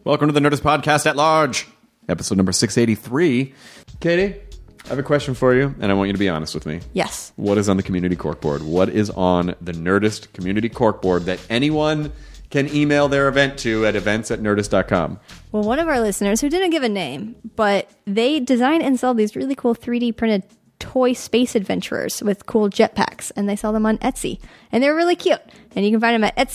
Welcome to the Nerdist Podcast at Large, episode number 683. Katie, I have a question for you, and I want you to be honest with me. Yes. What is on the community corkboard? What is on the Nerdist community corkboard that anyone can email their event to at events@nerdist.com? Well, one of our listeners, who didn't give a name, but they design and sell these really cool 3D printed toy space adventurers with cool jetpacks, and they sell them on Etsy. And they're really cute. And you can find them at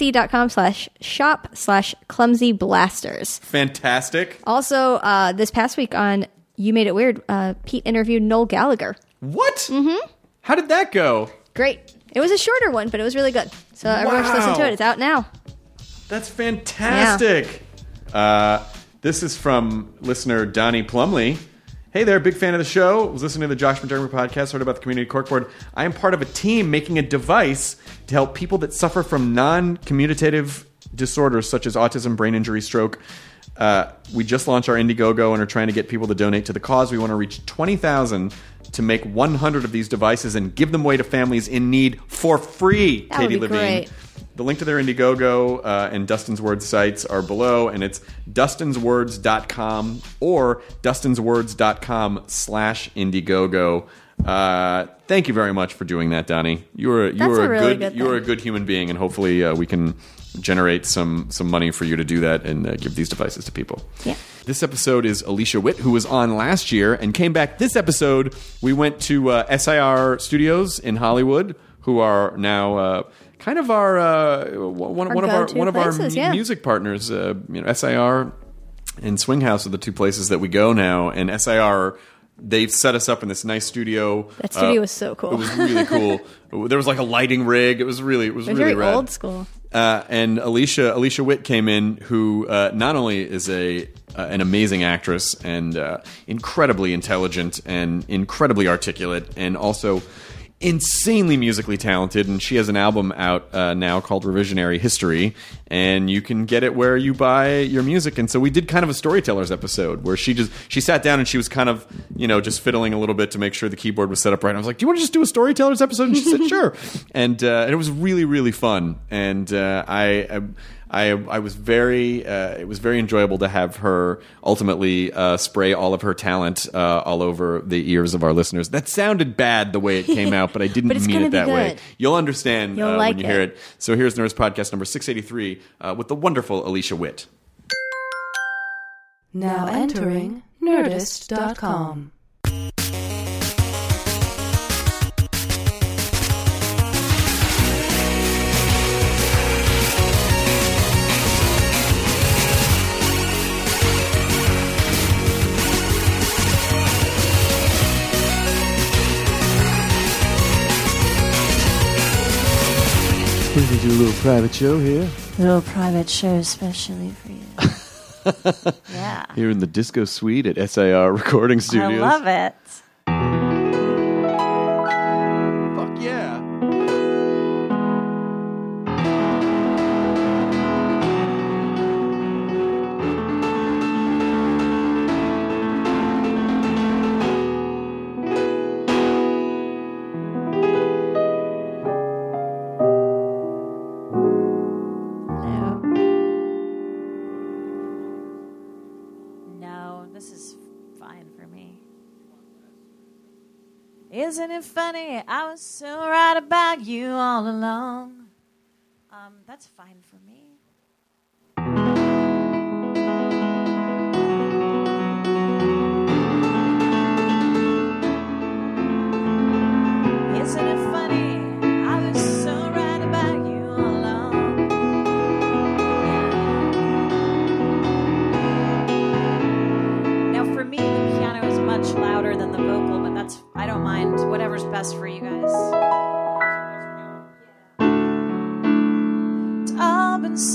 etsy.com/shop/clumsyblasters. Fantastic. Also, this past week on You Made It Weird, Pete interviewed Noel Gallagher. What? Mm-hmm. How did that go? Great. It was a shorter one, but it was really good. So everyone should listen to it. It's out now. That's fantastic. Yeah. This is from listener Donnie Plumley. Hey there, big fan of the show. Was listening to the Josh McDermott podcast, heard about the community corkboard. I am part of a team making a device to help people that suffer from non-commutative disorders such as autism, brain injury, stroke. We just launched our Indiegogo and are trying to get people to donate to the cause. We want to reach 20,000 to make 100 of these devices and give them away to families in need for free. That Katie would be Levine. great. The link to their Indiegogo and Dustin's Words sites are below, and it's dustinswords.com or dustinswords.com/Indiegogo. Thank you very much for doing that, Donnie. You are a good human being, and hopefully we can generate some money for you to do that and give these devices to people. Yeah. This episode is Alicia Witt, who was on last year and came back this episode. We went to SIR Studios in Hollywood, who are now kind of our one of our music partners. SIR and Swinghouse are the two places that we go now, and SIR. They've set us up in this nice studio. That studio was so cool. It was really cool. There was like a lighting rig. It was really very rad. Old school. And Alicia Witt came in, who not only is an amazing actress and incredibly intelligent and incredibly articulate, and also insanely musically talented, and she has an album out now called Revisionary History, and you can get it where you buy your music. And so we did kind of a storytellers episode where she sat down and she was kind of just fiddling a little bit to make sure the keyboard was set up right. And I was like, do you want to just do a storytellers episode? And she said sure. And it was really, really fun. And I was very it was very enjoyable to have her ultimately spray all of her talent all over the ears of our listeners. That sounded bad the way it came out, but I didn't mean it that way. You'll understand when you hear it. So here's Nerdist Podcast number 683 with the wonderful Alicia Witt. Now entering Nerdist.com. We're going to do a little private show here. A little private show especially for you. Yeah. Here in the Disco Suite at SIR Recording Studios. I love it. Fuck yeah. Isn't it funny? I was so right about you all along. That's fine for me. Isn't it funny? I was so right about you all along. Yeah. Now for me, the piano is much louder than the vocal, but I don't mind. Whatever's best for you guys. It's all been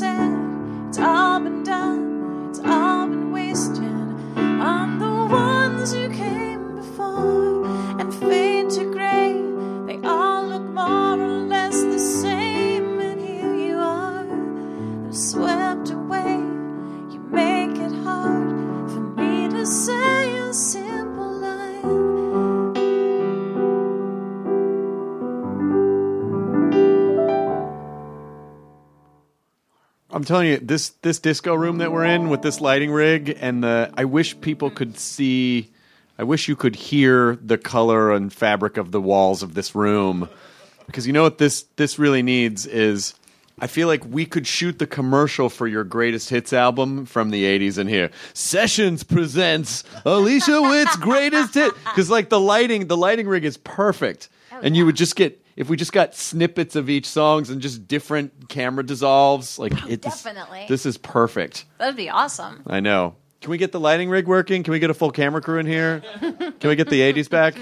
telling you, this disco room that we're in with this lighting rig, and I wish people could see. I wish you could hear the color and fabric of the walls of this room, because you know what this really needs is. I feel like we could shoot the commercial for your greatest hits album from the 80s in here. Sessions presents Alicia Witt's greatest hit. Because like the lighting rig is perfect. And you would just get, if we just got snippets of each songs and just different camera dissolves, like definitely. This is perfect. That'd be awesome. I know. Can we get the lighting rig working? Can we get a full camera crew in here? Can we get the 80s back?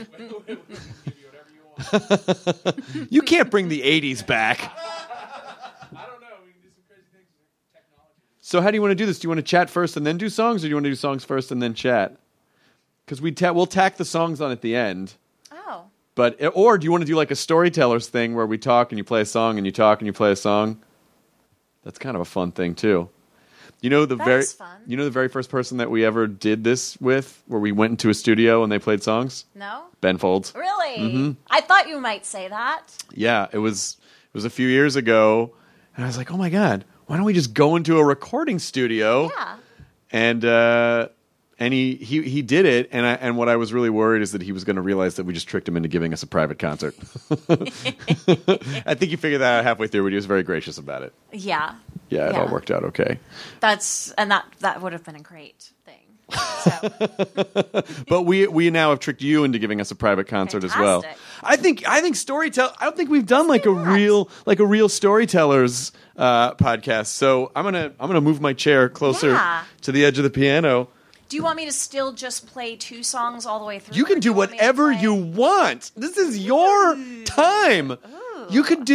You can't bring the 80s back. So how do you want to do this? Do you want to chat first and then do songs, or do you want to do songs first and then chat? Because we'll tack the songs on at the end. Oh. Or do you want to do like a storytellers thing where we talk and you play a song and you talk and you play a song? That's kind of a fun thing too. You know the very first person that we ever did this with, where we went into a studio and they played songs? No. Ben Folds. Really? Mm-hmm. I thought you might say that. Yeah, it was a few years ago, and I was like, oh my God. Why don't we just go into a recording studio? Yeah. And he did it, and what I was really worried is that he was going to realize that we just tricked him into giving us a private concert. I think he figured that out halfway through, but he was very gracious about it. Yeah. Yeah, it all worked out okay. That would have been a great thing. So. But we now have tricked you into giving us a private concert as well. I think storytell. I don't think we've done like a real storytellers podcast. So I'm gonna move my chair closer to the edge of the piano. Do you want me to still just play 2 songs all the way through? You can do whatever you want. This is your time. Ooh. You could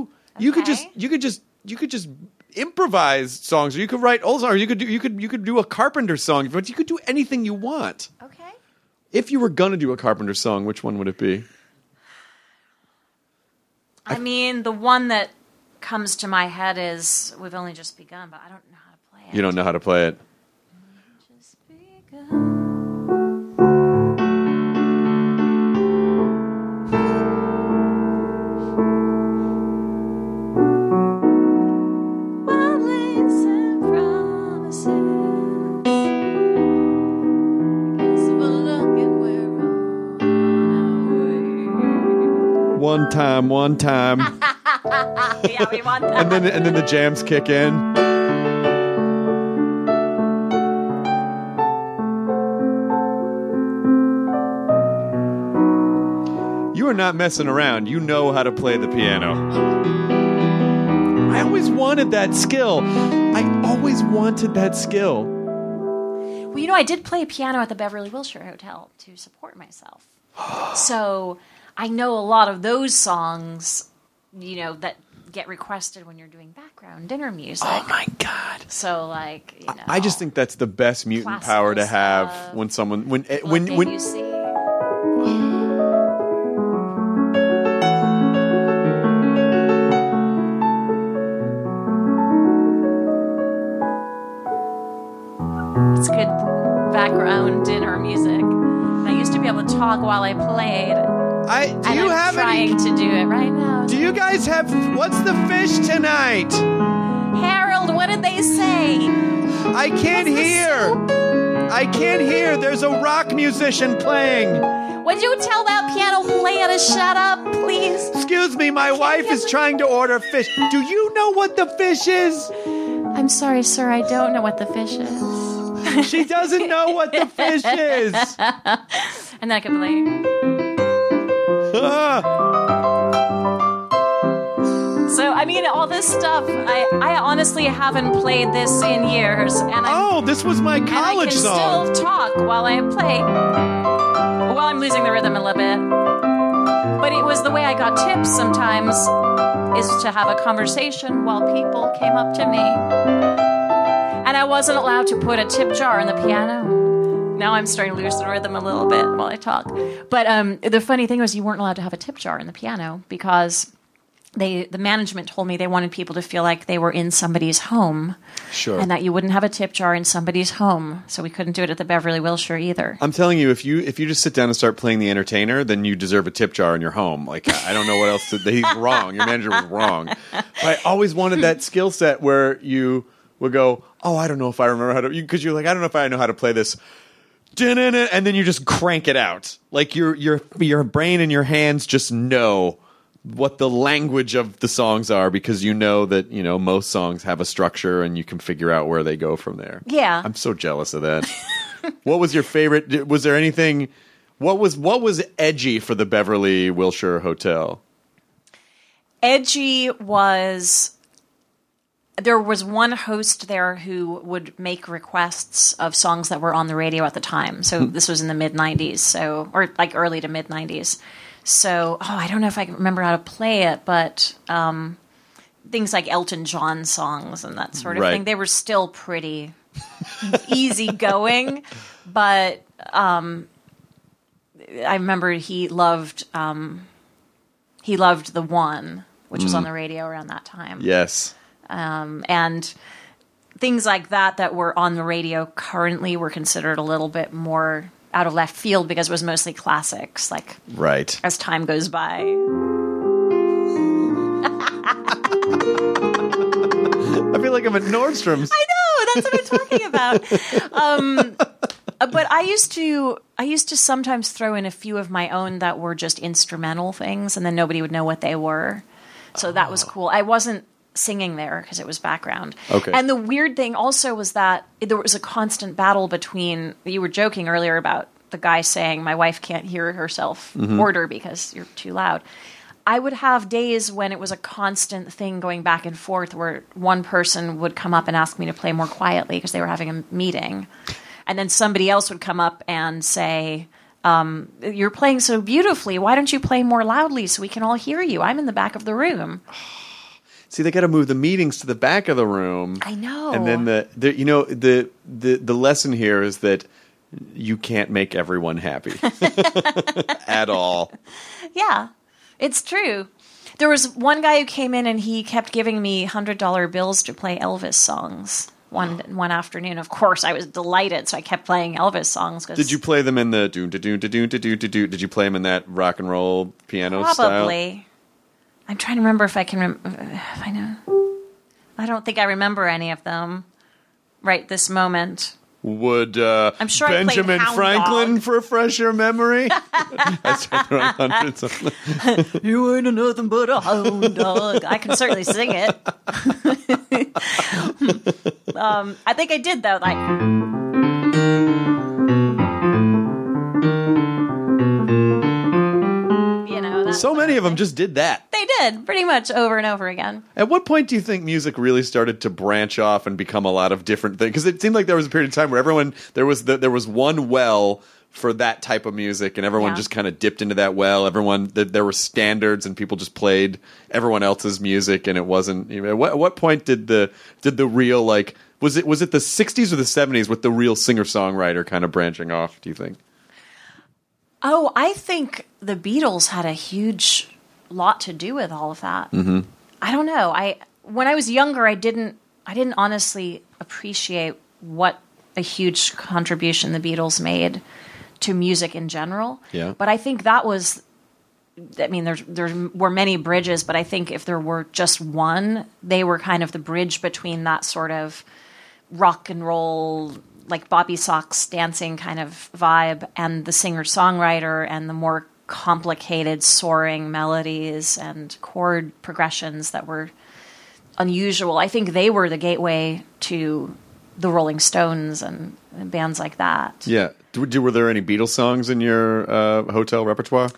just improvise songs, or you could write old songs, or you could do a Carpenter song, but you could do anything you want. Okay. If you were gonna do a Carpenter song, which one would it be? I mean, the one that comes to my head is "We've Only Just Begun," but I don't know how to play it. You don't know how to play it. Just begun. One time. Yeah, we want that. and then the jams kick in. You are not messing around. You know how to play the piano. I always wanted that skill. Well, you know, I did play piano at the Beverly Wilshire Hotel to support myself. So I know a lot of those songs, you know, that get requested when you're doing background dinner music. Oh my God. So like, you know. I just think that's the best mutant power to have when someone when you see. It's good background dinner music. I used to be able to talk while I played. I'm trying to do it right now. Do you guys have what's the fish tonight? Harold, what did they say? I can't hear. There's a rock musician playing. Would you tell that piano player to shut up, please? Excuse me, my wife is trying to order fish. Do you know what the fish is? I'm sorry, sir, I don't know what the fish is. She doesn't know what the fish is. And I can play. So, I mean, all this stuff, I honestly haven't played this in years. And this was my college song. And I can still talk while I play. Well, I'm losing the rhythm a little bit. But it was the way I got tips sometimes, is to have a conversation while people came up to me. And I wasn't allowed to put a tip jar in the piano. Now I'm starting to lose the rhythm a little bit while I talk. But the funny thing was you weren't allowed to have a tip jar in the piano because the management told me they wanted people to feel like they were in somebody's home. Sure. And that you wouldn't have a tip jar in somebody's home. So we couldn't do it at the Beverly Wilshire either. I'm telling you, if you just sit down and start playing the entertainer, then you deserve a tip jar in your home. Like, I don't know what else he's wrong. Your manager was wrong. But I always wanted that skill set where you would go, oh, I don't know if I remember how to, because you're like, I don't know if I know how to play this. And then you just crank it out. Like your brain and your hands just know what the language of the songs are, because you know that, most songs have a structure and you can figure out where they go from there. Yeah. I'm so jealous of that. What was your favorite? Was there anything? What was edgy for the Beverly Wilshire Hotel? Edgy was, there was one host there who would make requests of songs that were on the radio at the time. So this was in the mid-90s, or like early to mid-90s. So, I don't know if I can remember how to play it, but things like Elton John songs and that sort of thing, they were still pretty easygoing. But I remember he loved The One, which was on the radio around that time. Yes. And things like that were on the radio currently were considered a little bit more out of left field because it was mostly classics, like right. As Time Goes By. I feel like I'm at Nordstrom's. I know, that's what I'm talking about. But I used to sometimes throw in a few of my own that were just instrumental things, and then nobody would know what they were. So that was cool. I wasn't singing there because it was background. Okay. And the weird thing also was that there was a constant battle between, you were joking earlier about the guy saying, my wife can't hear herself order because you're too loud. I would have days when it was a constant thing going back and forth where one person would come up and ask me to play more quietly because they were having a meeting. And then somebody else would come up and say, you're playing so beautifully. Why don't you play more loudly so we can all hear you? I'm in the back of the room. See, they got to move the meetings to the back of the room. I know. And then the lesson here is that you can't make everyone happy at all. Yeah, it's true. There was one guy who came in and he kept giving me $100 bills to play Elvis songs one afternoon. Of course, I was delighted, so I kept playing Elvis songs. Did you play them in the do-do-do-do-do-do-do? Did you play them in that rock and roll piano style? Probably. I'm trying to remember if I can if I know. I don't think I remember any of them right this moment. Would I'm sure Benjamin I played Franklin Hound Dog. refresh your memory? I start throwing hundreds of them. You ain't nothing but a hound dog. I can certainly sing it. I think I did though. So many of them just did that. They did, pretty much over and over again. At what point do you think music really started to branch off and become a lot of different things? Because it seemed like there was a period of time where there was one well for that type of music, and everyone just kind of dipped into that well. There were standards, and people just played everyone else's music, and it wasn't. At what point did the real was it the 60s or the 70s with the real singer songwriter kind of branching off? Do you think? Oh, I think the Beatles had a huge lot to do with all of that. Mm-hmm. I don't know. When I was younger, I didn't honestly appreciate what a huge contribution the Beatles made to music in general. Yeah. But I think that was, I mean, there were many bridges, but I think if there were just one, they were kind of the bridge between that sort of rock and roll, like Bobby Sox dancing kind of vibe, and the singer-songwriter and the more complicated soaring melodies and chord progressions that were unusual. I think they were the gateway to the Rolling Stones and bands like that. Yeah. Were there any Beatles songs in your hotel repertoire?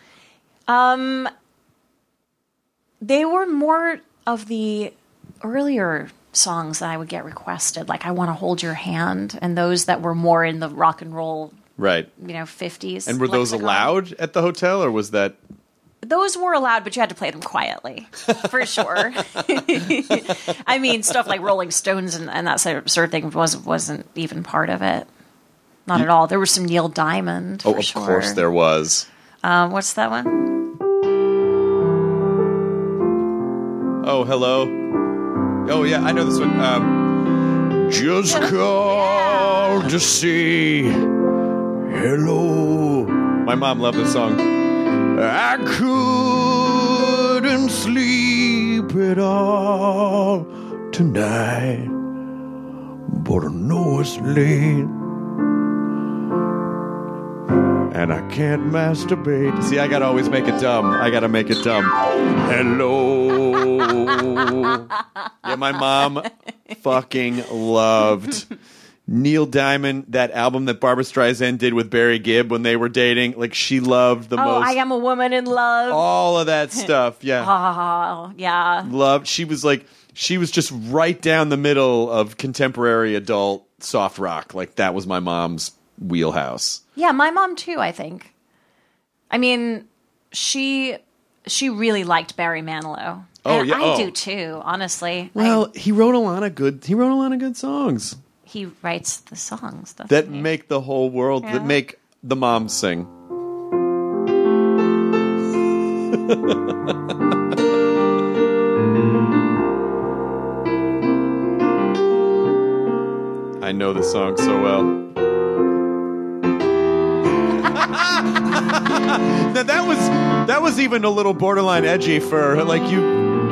They were more of the earlier songs that I would get requested, like I Want to Hold Your Hand, and those that were more in the rock and roll, right? 50s. And were those allowed at the hotel, or was that? Those were allowed, but you had to play them quietly, for sure. I mean, stuff like Rolling Stones and that sort of thing wasn't even part of it. Not at all. There was some Neil Diamond. Oh, of course there was. What's that one? Oh, hello. Oh, yeah, I know this one. Just called to say hello. My mom loved this song. I couldn't sleep at all tonight. for the newest lead. And I can't masturbate. See, I gotta always make it dumb. I gotta make it dumb. Hello. Yeah, my mom fucking loved Neil Diamond, that album that Barbra Streisand did with Barry Gibb when they were dating. Like, she loved the most. I Am a Woman in Love. All of that stuff, yeah. Oh, yeah. Loved. She was just right down the middle of contemporary adult soft rock. Like, that was my mom's wheelhouse. Yeah, my mom too, I think. I mean, she really liked Barry Manilow. Oh, and yeah. I do too, honestly. Well, he wrote a lot of good songs He writes the songs that make the whole world, that make the moms sing. I know the song so well. Now that was even a little borderline edgy for like you.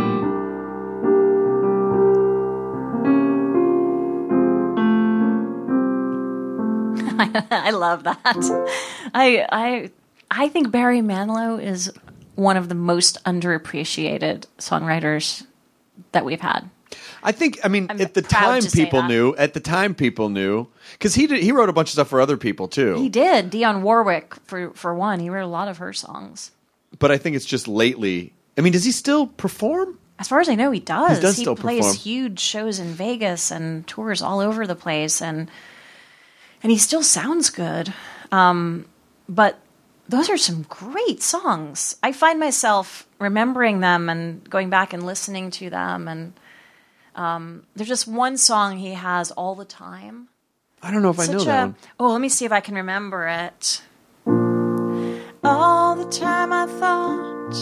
I love that. I think Barry Manilow is one of the most underappreciated songwriters that we've had. I think, at the proud time to say people that. knew. At the time people knew. Because he wrote a bunch of stuff for other people, too. He did. Dionne Warwick, for one. He wrote a lot of her songs. But I think it's just lately. Does he still perform? As far as I know, he does. He does He still plays perform. huge shows in Vegas and tours all over the place. And he still sounds good. But those are some great songs. I find myself remembering them and going back and listening to them. And there's just one song he has all the time. I don't know if I know that one. Oh, let me see if I can remember it. All the time I thought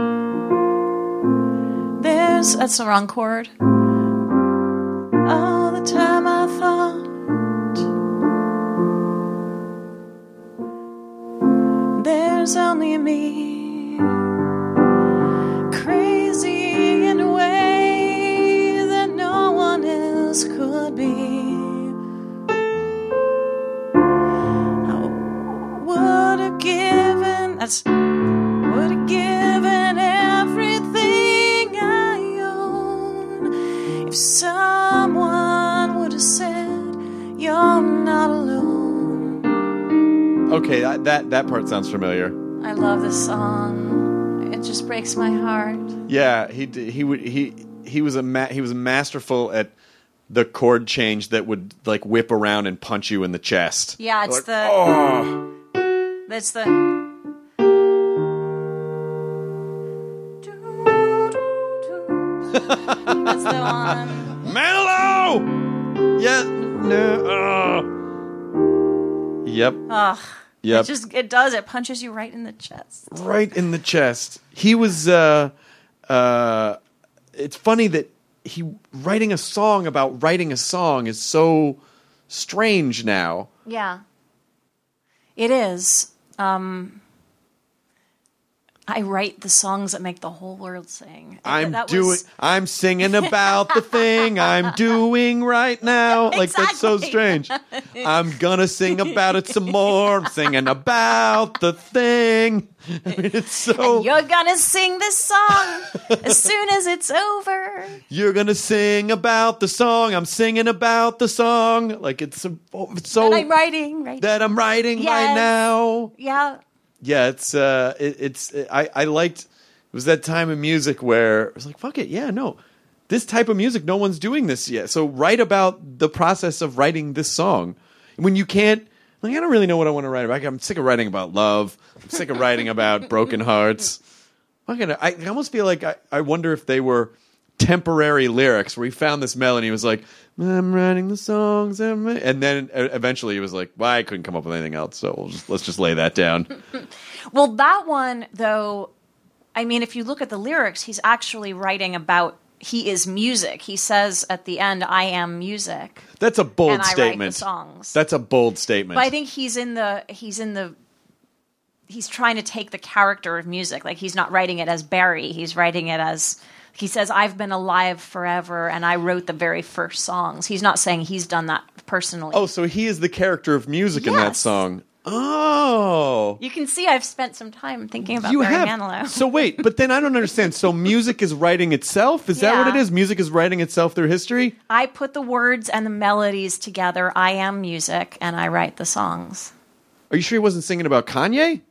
that's the wrong chord. All the time I thought there's only me, crazy in a way that no one else could be. Would have given everything I own if someone would have said you're not alone. Okay, that part sounds familiar. I love this song. It just breaks my heart. Yeah, he was masterful at the chord change that would like whip around and punch you in the chest. Yeah, it's like, the. Oh. That's the. That's the one. Manilow! Yeah. No. Yep. Ugh. Yep. It does. It punches you right in the chest. Right in the chest. He was. It's funny that writing a song about writing a song is so strange now. Yeah. It is. I write the songs that make the whole world sing. I'm singing about the thing I'm doing right now. Like, that's so strange. I'm gonna sing about it some more. I'm singing about the thing. It's so. And you're gonna sing this song as soon as it's over. You're gonna sing about the song. I'm singing about the song. Like, it's so. That I'm writing right That I'm writing right now. Yeah. Yeah, I liked, it was that time in music where it was like, fuck it, yeah, no, this type of music, no one's doing this yet. So write about the process of writing this song. When you can't, like, I don't really know what I want to write about. I'm sick of writing about love. I'm sick of writing about broken hearts. I almost feel like I wonder if they were temporary lyrics where he found this melody and was like, I'm writing the songs, and then eventually he was like, well, I couldn't come up with anything else, so let's just lay that down. Well, that one, though, if you look at the lyrics, he's actually writing about he is music. He says at the end, I am music. That's a bold and statement. I write the songs. That's a bold statement. But I think he's trying to take the character of music. Like, he's not writing it as Barry. He's writing it as he says, I've been alive forever, and I wrote the very first songs. He's not saying he's done that personally. Oh, so he is the character of music in that Yes. song. Oh. You can see I've spent some time thinking about You Barry have. Manilow. So wait, but then I don't understand. So music is writing itself? Is that what it Yeah. is? Music is writing itself through history? I put the words and the melodies together. I am music, and I write the songs. Are you sure he wasn't singing about Kanye?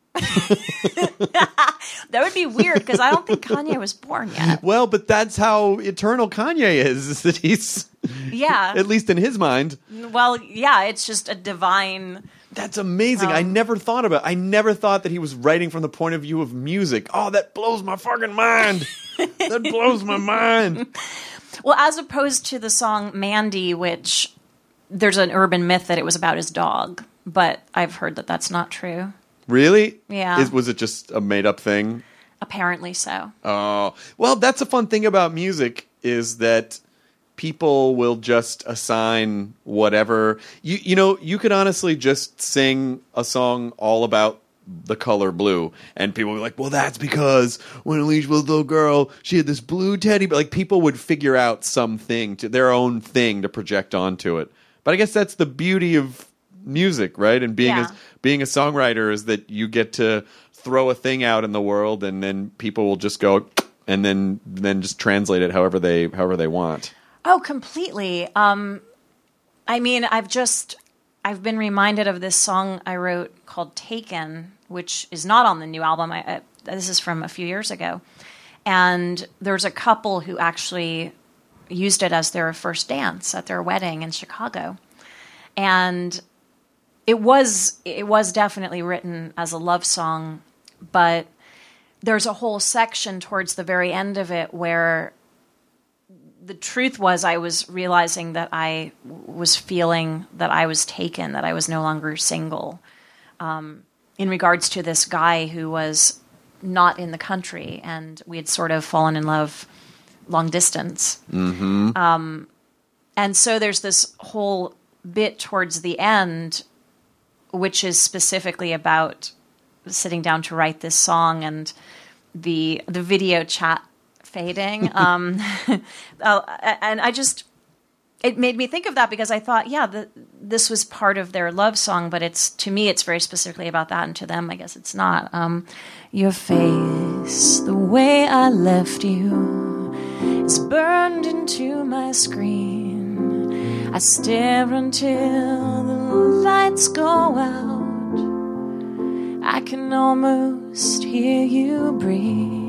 That would be weird, because I don't think Kanye was born yet. Well, but that's how eternal Kanye is that he's, Yeah. at least in his mind. Well, yeah, it's just a divine... That's amazing. I never thought about it. I never thought that he was writing from the point of view of music. Oh, that blows my fucking mind. That blows my mind. Well, as opposed to the song Mandy, which there's an urban myth that it was about his dog, but I've heard that that's not true. Really? Yeah. Was it just a made-up thing? Apparently so. Oh, well, that's a fun thing about music is that people will just assign whatever. You know, you could honestly just sing a song all about the color blue, and people will be like, well, that's because when Alicia was a little girl, she had this blue teddy. But like, people would figure out something to their own thing to project onto it. But I guess that's the beauty of music, right? And being Yeah. being a songwriter is that you get to throw a thing out in the world, and then people will just go and then just translate it however they want. Oh, completely. I mean, I've been reminded of this song I wrote called Taken, which is not on the new album. This is from a few years ago. And there's a couple who actually used it as their first dance at their wedding in Chicago. And it was definitely written as a love song, but there's a whole section towards the very end of it where the truth was I was realizing that I was feeling that I was taken, that I was no longer single, in regards to this guy who was not in the country, and we had sort of fallen in love long distance. Mm-hmm. And so there's this whole bit towards the end, which is specifically about sitting down to write this song and the video chat fading. And it made me think of that because I thought, yeah, this was part of their love song, but to me, it's very specifically about that. And to them, I guess it's not. Your face, the way I left you, is burned into my screen. I stare until the lights go out. I can almost hear you breathe.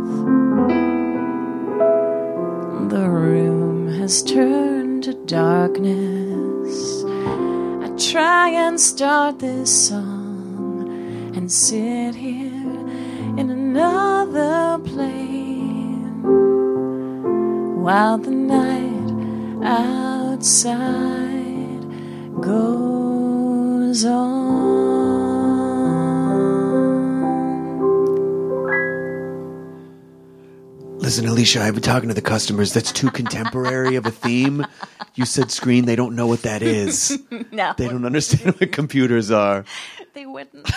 The room has turned to darkness. I try and start this song and sit here in another plane while the night outside goes on. Listen, Alicia, I've been talking to the customers. That's too contemporary of a theme. You said screen. They don't know what that is. No, They don't understand what computers are. they wouldn't.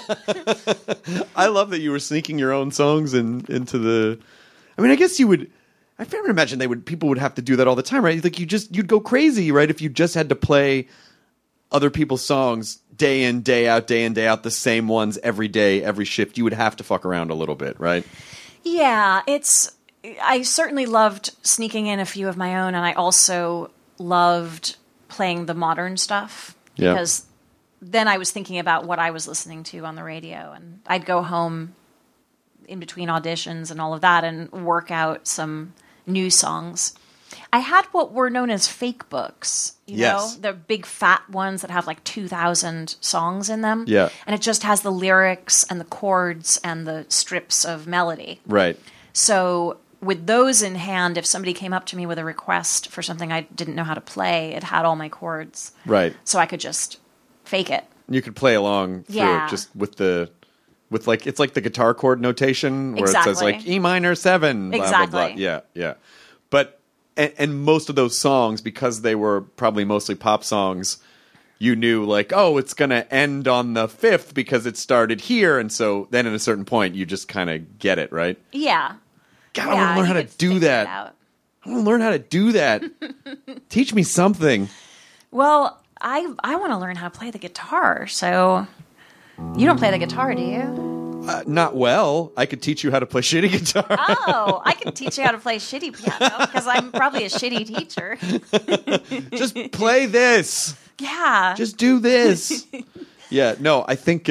I love that you were sneaking your own songs into the. I mean, I guess you would. I can't imagine people would have to do that all the time, right? Like you'd go crazy, right? If you just had to play other people's songs day in, day out, the same ones every day, every shift, you would have to fuck around a little bit, right? Yeah, I certainly loved sneaking in a few of my own, and I also loved playing the modern stuff Yeah. because then I was thinking about what I was listening to on the radio, and I'd go home in between auditions and all of that and work out some new songs. I had what were known as fake books, Yes. the big fat ones that have like 2,000 songs in them. Yeah. And it just has the lyrics and the chords and the strips of melody. Right. So with those in hand, if somebody came up to me with a request for something I didn't know how to play, it had all my chords. Right. So I could just fake it. You could play along through Yeah. it just with like it's like the guitar chord notation where it says Exactly. like E minor 7 blah, blah, blah. Exactly. Yeah. But and most of those songs, because they were probably mostly pop songs, you knew like, oh, it's going to end on the 5th because it started here, and so then at a certain point you just kind of get it, right? Yeah. God, I want to learn how to do that. I want to learn how to do that. Teach me something. Well, I want to learn how to play the guitar. So you don't play the guitar, do you? Not well. I could teach you how to play shitty guitar. Oh, I can teach you how to play shitty piano because I'm probably a shitty teacher. Just play this. Yeah. Just do this. Yeah. No, I think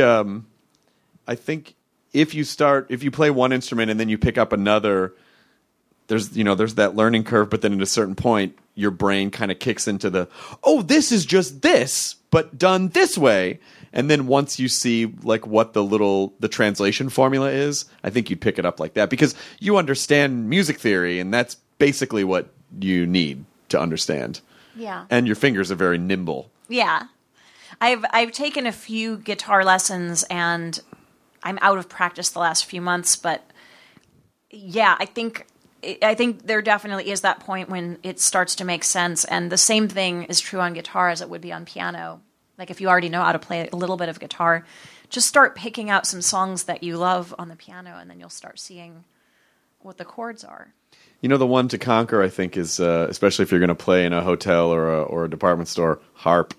if you play one instrument and then you pick up another, there's that learning curve, but then at a certain point, your brain kind of kicks into this is just this, but done this way. And then once you see like what the translation formula is, I think you'd pick it up like that because you understand music theory, and that's basically what you need to understand. Yeah. And your fingers are very nimble. Yeah. I've taken a few guitar lessons, and I'm out of practice the last few months, but yeah, I think there definitely is that point when it starts to make sense, and the same thing is true on guitar as it would be on piano. Like if you already know how to play a little bit of guitar, just start picking out some songs that you love on the piano, and then you'll start seeing what the chords are. The one to conquer, I think, is especially if you're going to play in a hotel or a department store, harp.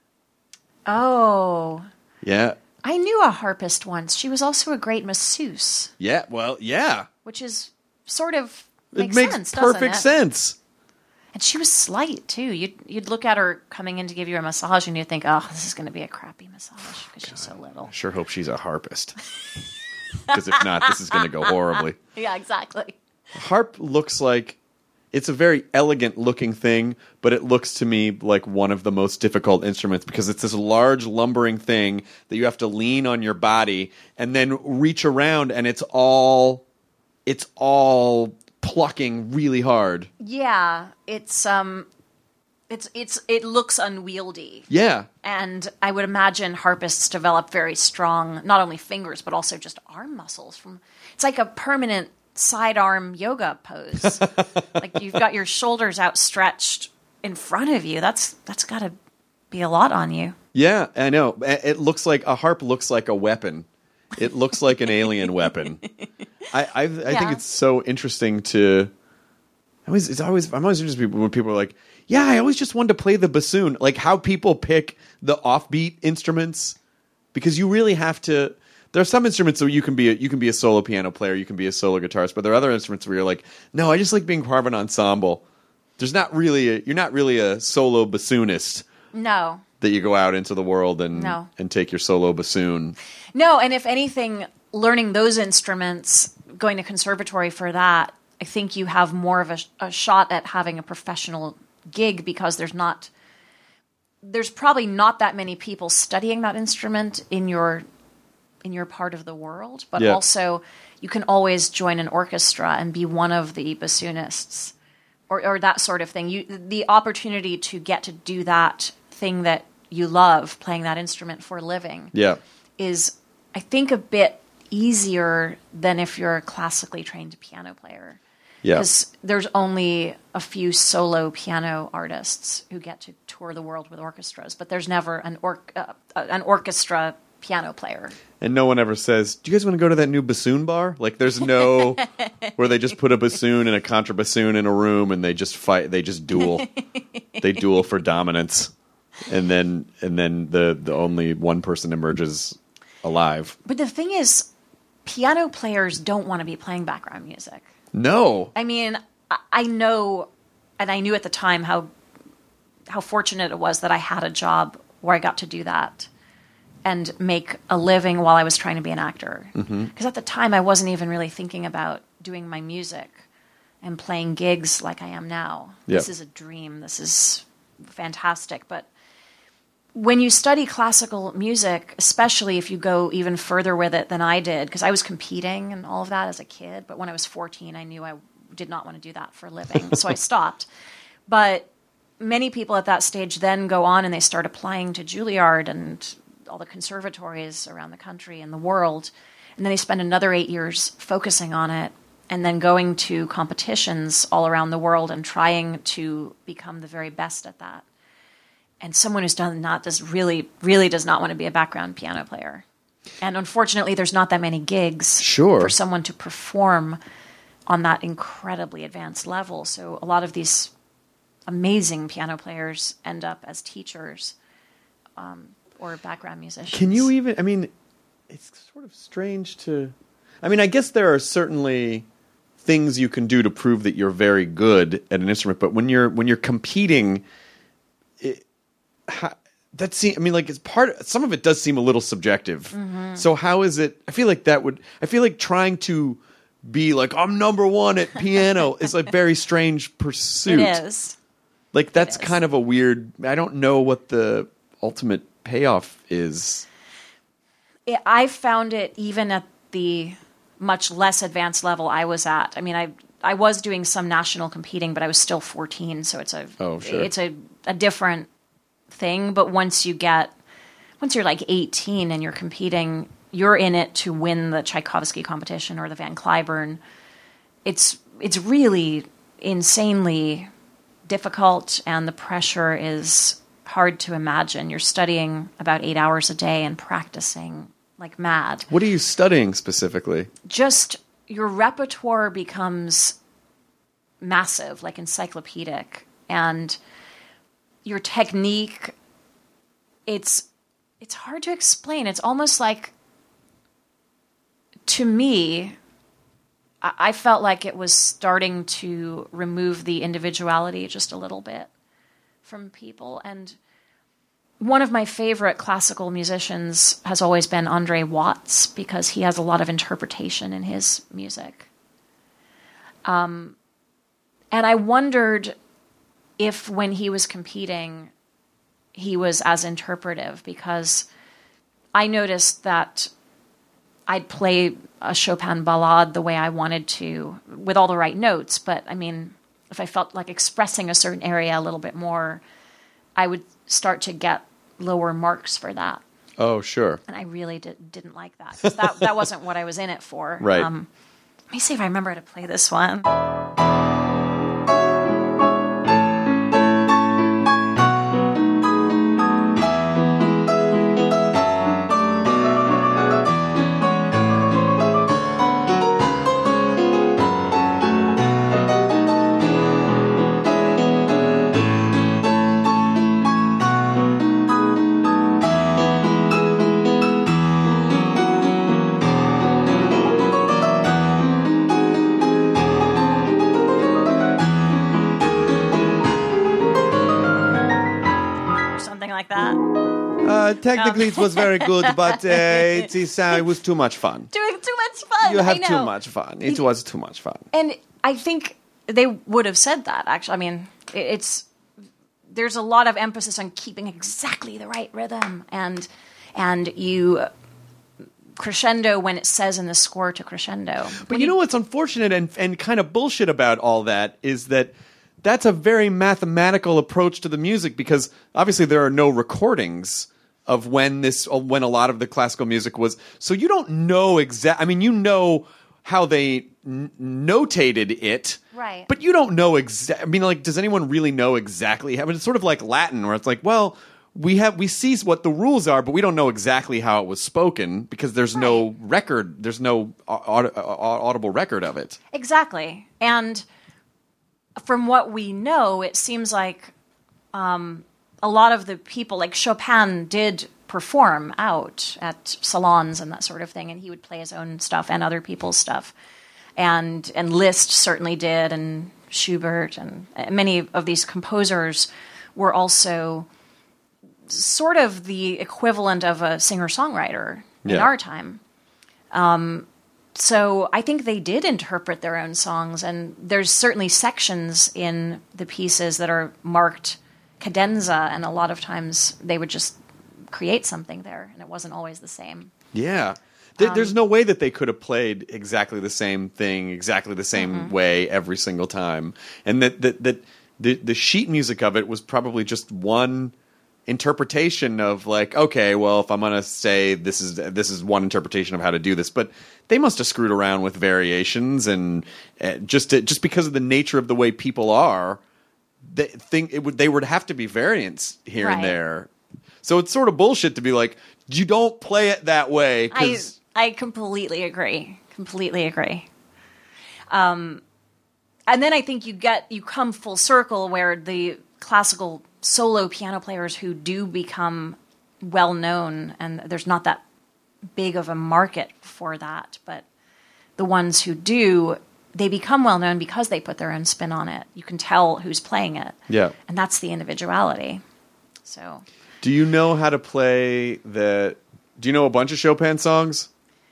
Oh. Yeah. I knew a harpist once. She was also a great masseuse. Yeah, well, yeah. Which is sort of makes sense, perfect sense. And she was slight, too. You'd look at her coming in to give you a massage, and you'd think, oh, this is going to be a crappy massage because she's so little. I sure hope she's a harpist. Because if not, this is going to go horribly. Yeah, exactly. Harp looks like it's a very elegant looking thing, but it looks to me like one of the most difficult instruments because it's this large lumbering thing that you have to lean on your body and then reach around, and it's all plucking really hard. Yeah, it looks unwieldy. Yeah. And I would imagine harpists develop very strong, not only fingers, but also just arm muscles. It's like a permanent sidearm yoga pose. Like you've got your shoulders outstretched in front of you. That's got to be a lot on you. Yeah, I know. It looks like a harp looks like a weapon. It looks like an alien weapon. I think it's so interesting to. I'm always interested when people are like, "Yeah, I always just wanted to play the bassoon." Like how people pick the offbeat instruments, because you really have to. There are some instruments where you can be a solo piano player, you can be a solo guitarist, but there are other instruments where you're like, "No, I just like being part of an ensemble." You're not really a solo bassoonist. No. That you go out into the world and take your solo bassoon. No, and if anything, learning those instruments, going to conservatory for that, I think you have more of a shot at having a professional gig because there's probably not that many people studying that instrument in your part of the world, but also you can always join an orchestra and be one of the bassoonists or that sort of thing. The opportunity to get to do that thing that you love, playing that instrument for a living, is, I think, a bit easier than if you're a classically trained piano player. Because there's only a few solo piano artists who get to tour the world with orchestras, but there's never an orchestra piano player. And no one ever says, "Do you guys want to go to that new bassoon bar?" Like, there's no where they just put a bassoon and a contrabassoon in a room and they just fight. They just duel. They duel for dominance. And then the only one person emerges alive. But the thing is, piano players don't want to be playing background music. No. I mean, I know, and I knew at the time how fortunate it was that I had a job where I got to do that and make a living while I was trying to be an actor. Because at the time, I wasn't even really thinking about doing my music and playing gigs like I am now. Yep. This is a dream. This is fantastic. But when you study classical music, especially if you go even further with it than I did, because I was competing and all of that as a kid, but when I was 14, I knew I did not want to do that for a living, so I stopped. But many people at that stage then go on and they start applying to Juilliard and all the conservatories around the country and the world, and then they spend another 8 years focusing on it and then going to competitions all around the world and trying to become the very best at that. And someone who's done that really does not want to be a background piano player. And unfortunately, there's not that many gigs for someone to perform on that incredibly advanced level. So a lot of these amazing piano players end up as teachers or background musicians. Can you even, I mean, it's sort of strange to, I mean, I guess there are certainly things you can do to prove that you're very good at an instrument, but when you're competing, that seems, I mean, like, some of it does seem a little subjective. Mm-hmm. So how is it, I feel like trying to be like, I'm number one at piano is a very strange pursuit. It is. Like, that's kind of a weird, I don't know what the ultimate payoff is. I found it even at the much less advanced level I was at. I mean, I was doing some national competing, but I was still 14, so it's a different thing. But once you're like 18 and you're competing, you're in it to win the Tchaikovsky competition or the Van Cliburn. It's really insanely difficult, and the pressure is hard to imagine. You're studying about 8 hours a day and practicing like mad. What are you studying specifically? Just your repertoire becomes massive, like encyclopedic, and your technique, it's hard to explain. It's almost like, to me, I felt like it was starting to remove the individuality just a little bit from people. And one of my favorite classical musicians has always been Andre Watts, because he has a lot of interpretation in his music. And I wondered if when he was competing, he was as interpretive, because I noticed that I'd play a Chopin ballade the way I wanted to, with all the right notes. But I mean, if I felt like expressing a certain area a little bit more, I would start to get lower marks for that. Oh, sure. And I really didn't like that, because that wasn't what I was in it for. Right. Let me see if I remember how to play this one. Technically, it was very good, but it was too much fun. Too much fun. You have too much fun. It was too much fun. And I think they would have said that, actually. I mean, there's a lot of emphasis on keeping exactly the right rhythm, and you crescendo when it says in the score to crescendo. But you know what's unfortunate and kind of bullshit about all that is that that's a very mathematical approach to the music, because obviously there are no recordings of when a lot of the classical music was. So you don't know I mean, you know how they notated it. Right. But you don't know I mean, like, does anyone really know exactly how? I mean, it's sort of like Latin, where it's like, well, we see what the rules are, but we don't know exactly how it was spoken, because there's no record, there's no audible record of it. Exactly. And from what we know, it seems like a lot of the people, like Chopin, did perform out at salons and that sort of thing, and he would play his own stuff and other people's stuff. And Liszt certainly did, and Schubert, and many of these composers were also sort of the equivalent of a singer-songwriter in our time. So I think they did interpret their own songs, and there's certainly sections in the pieces that are marked cadenza, and a lot of times they would just create something there, and it wasn't always the same. Yeah. There's no way that they could have played exactly the same thing, exactly the same way every single time. And that the sheet music of it was probably just one interpretation of, like, okay, well, if I'm going to say this is one interpretation of how to do this, but they must have screwed around with variations, and just because of the nature of the way people are, they would have to be variants here and there. So it's sort of bullshit to be like, you don't play it that way. I completely agree. Completely agree. And then I think you come full circle where the classical solo piano players who do become well known, and there's not that big of a market for that, but the ones who do, they become well known because they put their own spin on it. You can tell who's playing it. Yeah. And that's the individuality. So, do you know how to play do you know a bunch of Chopin songs?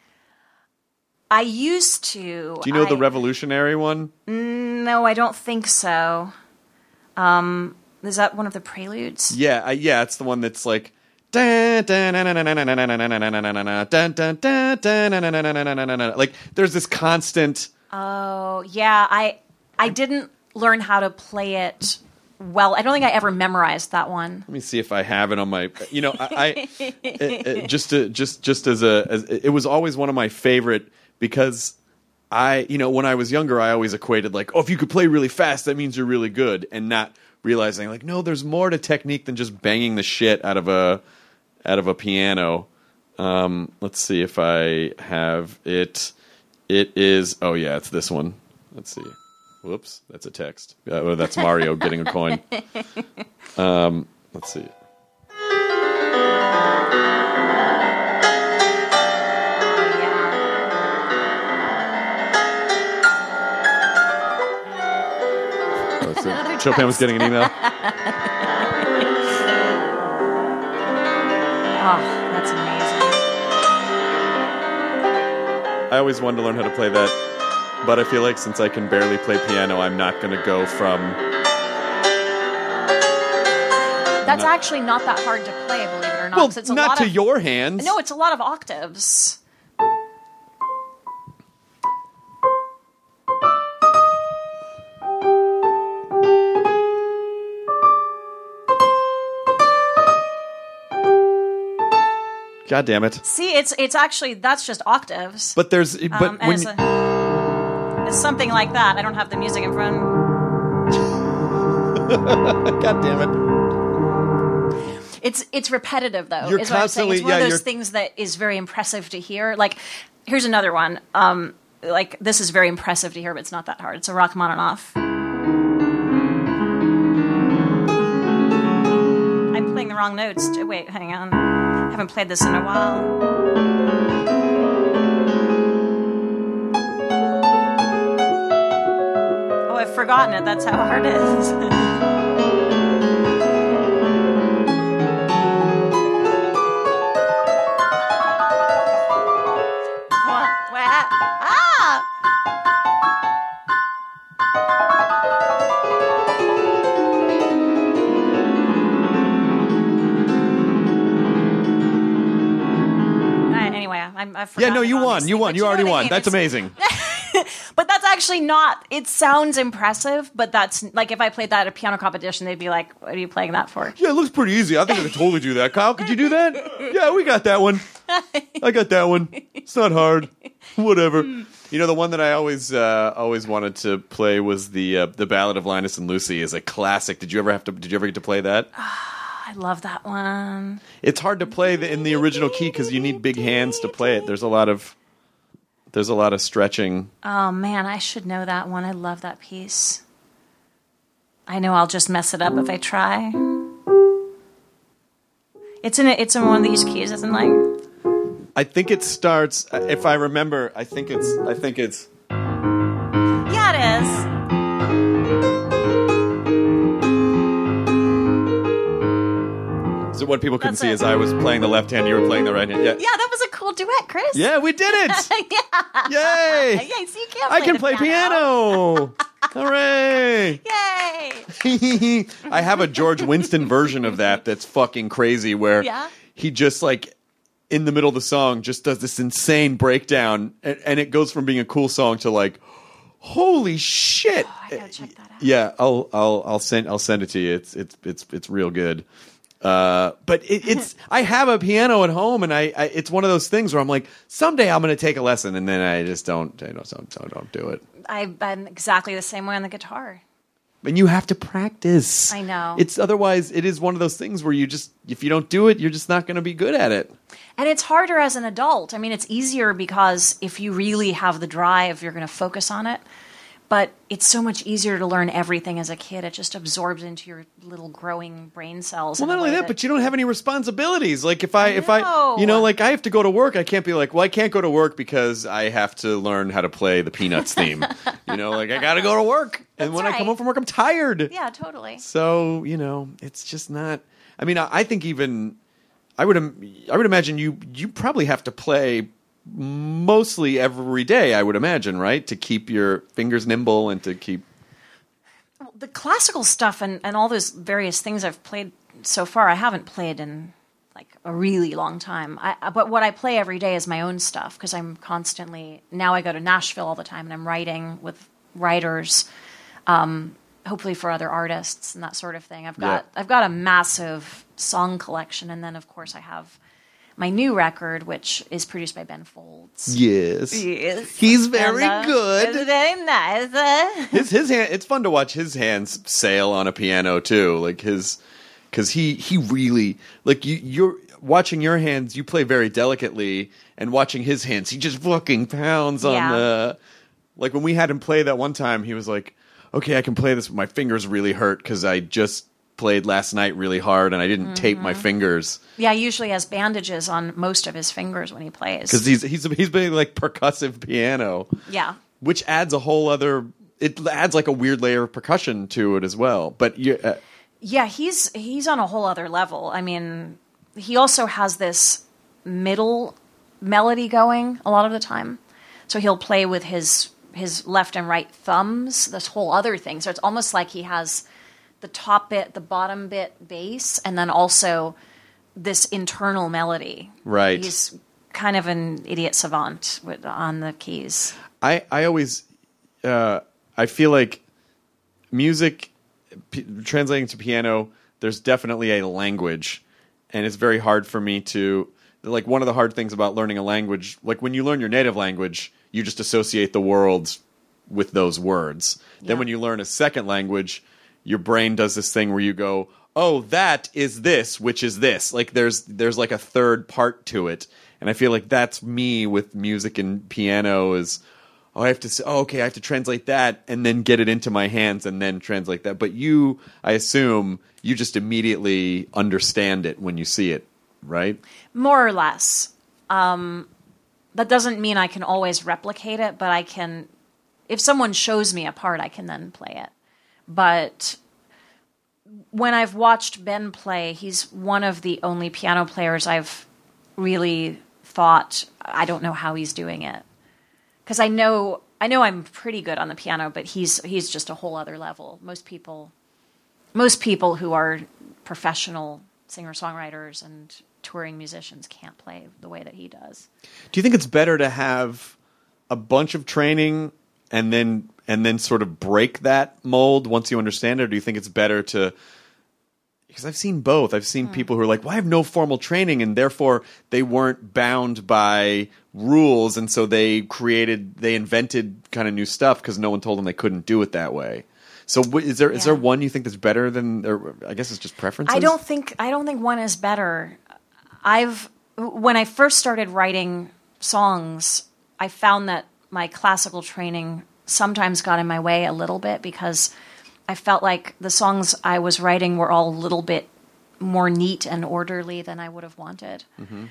I used to. Do you know the revolutionary one? No, I don't think so. Is that one of the preludes? Yeah, it's the one that's like like there's this constant. Oh, yeah, I didn't learn how to play it well. I don't think I ever memorized that one. Let me see if I have it on my. It was always one of my favorite because when I was younger, I always equated like, oh, if you could play really fast, that means you're really good, and not realizing like, no, there's more to technique than just banging the shit out of a piano. Let's see if I have it. It is. Oh yeah, it's this one. Let's see. Whoops, that's a text. That's Mario getting a coin. Let's see. Chopin was getting an email. Oh, that's amazing. I always wanted to learn how to play that, but I feel like since I can barely play piano, I'm not going to go from... That's actually not that hard to play, believe it or not. Well, it's not to your hands. No, it's a lot of octaves. God damn it! See, it's actually that's just octaves. But there's when it's something like that. I don't have the music in front. God damn it! It's repetitive though. You're is constantly what I'm saying. It's one of those things that is very impressive to hear. Like here's another one. Like this is very impressive to hear, but it's not that hard. It's a Rachmaninoff. I'm playing the wrong notes. Wait, hang on. I haven't played this in a while. Oh, I've forgotten it. That's how hard it is. Yeah, no, you won. You won. You already won. That's amazing. But that's actually not. It sounds impressive, but that's like if I played that at a piano competition, they'd be like, "What are you playing that for?" Yeah, it looks pretty easy. I think I could totally do that. Kyle, could you do that? Yeah, we got that one. I got that one. It's not hard. Whatever. You know, the one that I always wanted to play was the Ballad of Linus and Lucy. Is a classic. Did you ever get to play that? I love that one. It's hard to play in the original key because you need big hands to play it. There's a lot of stretching. Oh man, I should know that one. I love that piece. I know I'll just mess it up if I try. It's in one of these keys, isn't it? I think it starts. If I remember, I think it's. Yeah, it is. So what people couldn't see is I was playing the left hand, you were playing the right hand. Yeah, that was a cool duet, Chris. Yeah, we did it. Yeah. Yay! Yeah, so you can't. I can play piano. Hooray! Yay! I have a George Winston version of that's fucking crazy, where he just like in the middle of the song just does this insane breakdown, and it goes from being a cool song to like, holy shit! Oh, I gotta check that out. Yeah, I'll send it to you. It's real good. But it's I have a piano at home, and I it's one of those things where I'm like, someday I'm going to take a lesson, and then I just don't do it. I'm exactly the same way on the guitar. And you have to practice. I know. It's otherwise it is one of those things where you just, if you don't do it, you're just not going to be good at it. And it's harder as an adult. I mean, it's easier because if you really have the drive, you're going to focus on it. But it's so much easier to learn everything as a kid. It just absorbs into your little growing brain cells. Well, not only that, but you don't have any responsibilities. Like if I, know. like I have to go to work, I can't be like, well, I can't go to work because I have to learn how to play the Peanuts theme. Like I got to go to work, and when I come right. home from work, I'm tired. Yeah, totally. So it's just not. I mean, I think even I would imagine you probably have to play mostly every day, I would imagine, right? To keep your fingers nimble and to keep... The classical stuff and all those various things I've played so far, I haven't played in like a really long time. But what I play every day is my own stuff because I'm constantly... Now I go to Nashville all the time and I'm writing with writers, hopefully for other artists and that sort of thing. I've got a massive song collection, and then of course I have my new record, which is produced by Ben Folds. Yes. He's very good. It's very nice. His hand. It's fun to watch his hands sail on a piano too. Like because he really you're watching your hands. You play very delicately, and watching his hands, he just fucking pounds on the. Like when we had him play that one time, he was like, "Okay, I can play this, but my fingers really hurt because I just played last night really hard and I didn't tape my fingers." Yeah, he usually has bandages on most of his fingers when he plays. Because he's playing like percussive piano. Yeah. Which adds a whole other... It adds like a weird layer of percussion to it as well. But yeah, he's on a whole other level. I mean, he also has this middle melody going a lot of the time. So he'll play with his left and right thumbs, this whole other thing. So it's almost like he has the top bit, the bottom bit bass, and then also this internal melody. Right. He's kind of an idiot savant on the keys. I always I feel like music translating to piano, there's definitely a language, and it's very hard for me to... Like one of the hard things about learning a language, like when you learn your native language, you just associate the world with those words. Yeah. Then when you learn a second language, your brain does this thing where you go, oh, that is this, which is this. Like there's like a third part to it. And I feel like that's me with music and piano is, I have to say, okay, I have to translate that and then get it into my hands and then translate that. But you, I assume, you just immediately understand it when you see it, right? More or less. That doesn't mean I can always replicate it, but I can, if someone shows me a part, I can then play it. But when I've watched Ben play, he's one of the only piano players I've really thought, I don't know how he's doing it. Because I know I'm pretty good on the piano, but he's just a whole other level. Most people who are professional singer-songwriters and touring musicians can't play the way that he does. Do you think it's better to have a bunch of training and then sort of break that mold once you understand it, or do you think it's better to... Because I've seen both. I've seen people who are like, well, I have no formal training, and therefore they weren't bound by rules, and so they invented kind of new stuff because no one told them they couldn't do it that way. So is there one you think that's better than, or I guess it's just preferences? I don't think one is better. When I first started writing songs, I found that my classical training sometimes got in my way a little bit because I felt like the songs I was writing were all a little bit more neat and orderly than I would have wanted. Mm-hmm.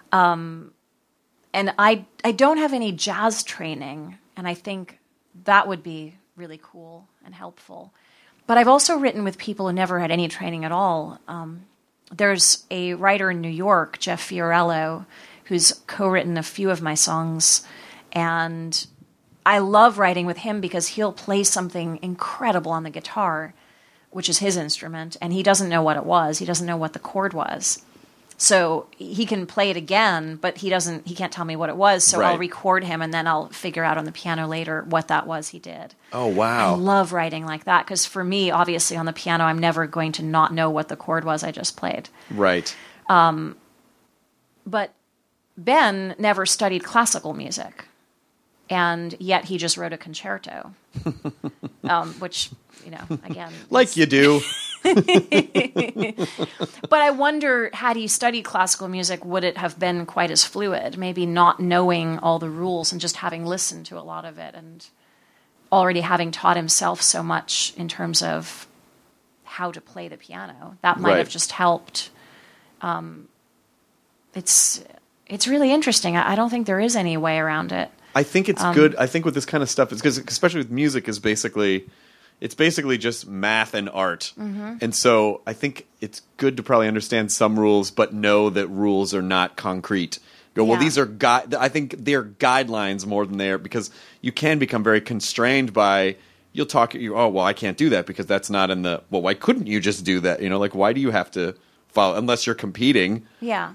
And I don't have any jazz training, and I think that would be really cool and helpful. But I've also written with people who never had any training at all. There's a writer in New York, Jeff Fiorello, who's co-written a few of my songs, and I love writing with him because he'll play something incredible on the guitar, which is his instrument, and he doesn't know what it was. He doesn't know what the chord was. So he can play it again, but he can't tell me what it was, so right. I'll record him, and then I'll figure out on the piano later what that was he did. Oh, wow. I love writing like that, because for me, obviously, on the piano, I'm never going to not know what the chord was I just played. Right. But Ben never studied classical music, and yet he just wrote a concerto, which, again... like you do. But I wonder, had he studied classical music, would it have been quite as fluid? Maybe not knowing all the rules and just having listened to a lot of it and already having taught himself so much in terms of how to play the piano. That might have just helped. It's really interesting. I don't think there is any way around it. I think it's good. I think with this kind of stuff, it's because especially with music, it's basically just math and art. And so I think it's good to probably understand some rules, but know that rules are not concrete. Well, these are I think they're guidelines more than they're, because you can become very constrained by, I can't do that because that's not in the, well, why couldn't you just do that? Like, why do you have to follow, unless you're competing? Yeah.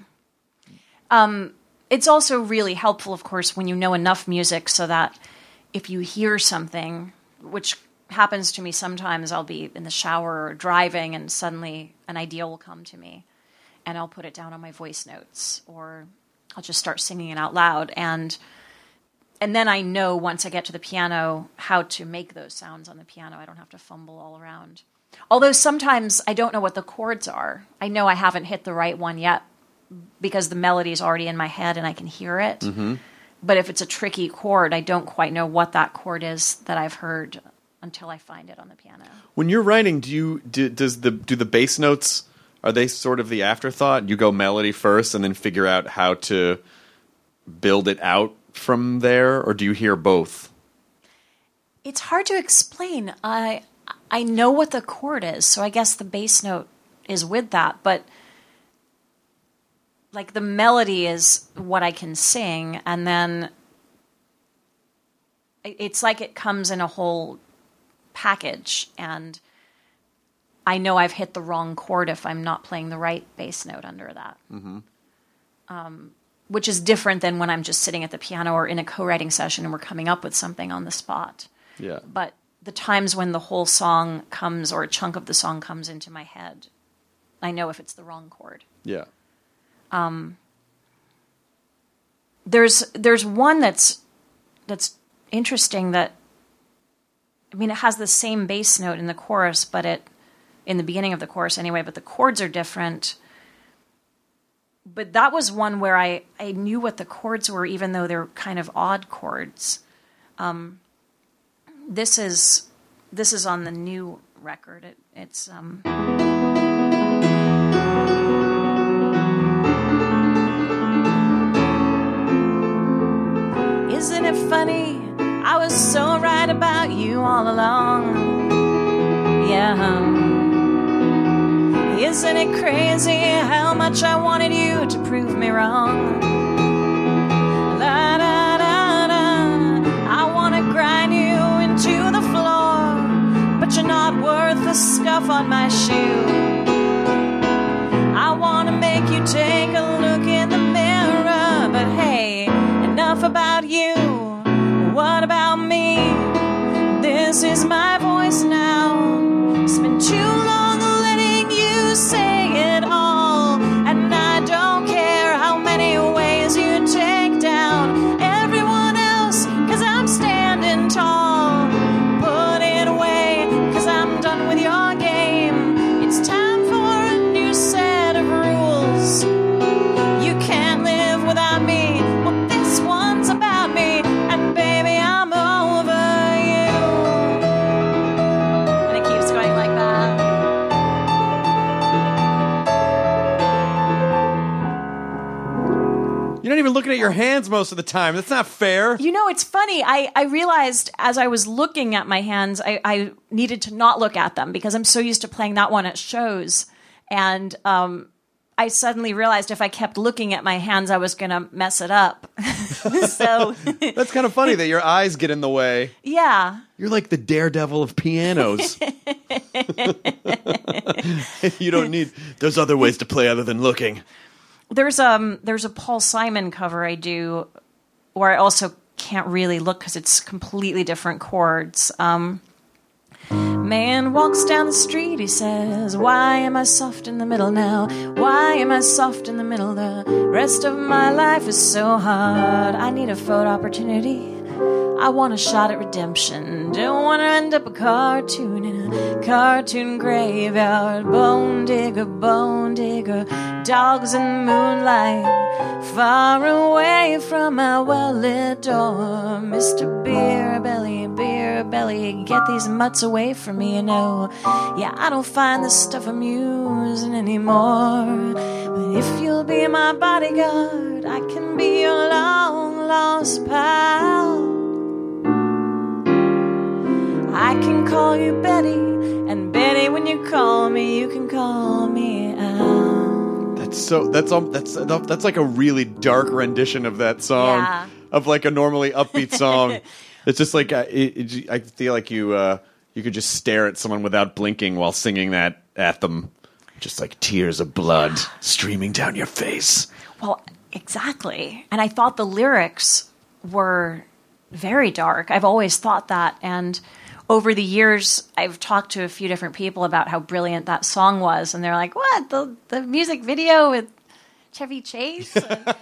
It's also really helpful, of course, when you know enough music so that if you hear something, which happens to me sometimes, I'll be in the shower or driving and suddenly an idea will come to me and I'll put it down on my voice notes, or I'll just start singing it out loud. And then I know once I get to the piano how to make those sounds on the piano. I don't have to fumble all around. Although sometimes I don't know what the chords are. I know I haven't hit the right one yet because the melody is already in my head and I can hear it. But if it's a tricky chord, I don't quite know what that chord is that I've heard until I find it on the piano. When you're writing, do the bass notes, are they sort of the afterthought? You go melody first and then figure out how to build it out from there, or do you hear both? It's hard to explain. I know what the chord is, so I guess the bass note is with that, but like the melody is what I can sing, and then it's like it comes in a whole package, and I know I've hit the wrong chord if I'm not playing the right bass note under that. Which is different than when I'm just sitting at the piano or in a co-writing session and we're coming up with something on the spot. Yeah. But the times when the whole song comes, or a chunk of the song comes into my head, I know if it's the wrong chord. Yeah. There's one that's interesting that, I mean, it has the same bass note in the chorus, but in the beginning of the chorus anyway, but the chords are different. But that was one where I knew what the chords were, even though they're kind of odd chords. This is on the new record. It's Isn't it funny? I was so right about you all along. Yeah. Isn't it crazy how much I wanted you to prove me wrong? La da da da. I want to grind you into the floor, but you're not worth the scuff on my shoe. I want to make you take a look in the mirror, but hey, enough about you. What about me? This is my voice now. It's been too long letting you say it all, and I don't care how many ways you take down everyone else, 'cause I'm standing tall. Put it away, 'cause I'm done with your game. It's time for a new set of rules. You can't live without me. Well, this one's about me, and baby, I'm over you. And it keeps going like that. You're not even looking at your hands most of the time. That's not fair. You know, it's funny. I realized as I was looking at my hands, I needed to not look at them because I'm so used to playing that one at shows. And I suddenly realized if I kept looking at my hands, I was going to mess it up. So That's kind of funny that your eyes get in the way. yeah. You're like the daredevil of pianos. You don't need... There's other ways to play other than looking. There's a Paul Simon cover I do where I also can't really look because it's completely different chords. Man walks down the street, he says, why am I soft in the middle now? Why am I soft in the middle? The rest of my life is so hard. I need a photo opportunity. I want a shot at redemption. Don't want to end up a cartoon in a cartoon graveyard. Bone digger, dogs in moonlight, far away from my well-lit door. Mr. Beer Belly, get these mutts away from me, you know. Yeah, I don't find this stuff amusing anymore. But if you'll be my bodyguard, I can be your long-lost pal. I can call you Betty, and Betty, when you call me, you can call me out. That's like a really dark rendition of that song, Yeah. of like a normally upbeat song. It's just like I feel like you could just stare at someone without blinking while singing that at them, just like tears of blood streaming down your face. Well, exactly. And I thought the lyrics were very dark. I've always thought that. And over the years, I've talked to a few different people about how brilliant that song was. And they're like, what? The music video with Chevy Chase?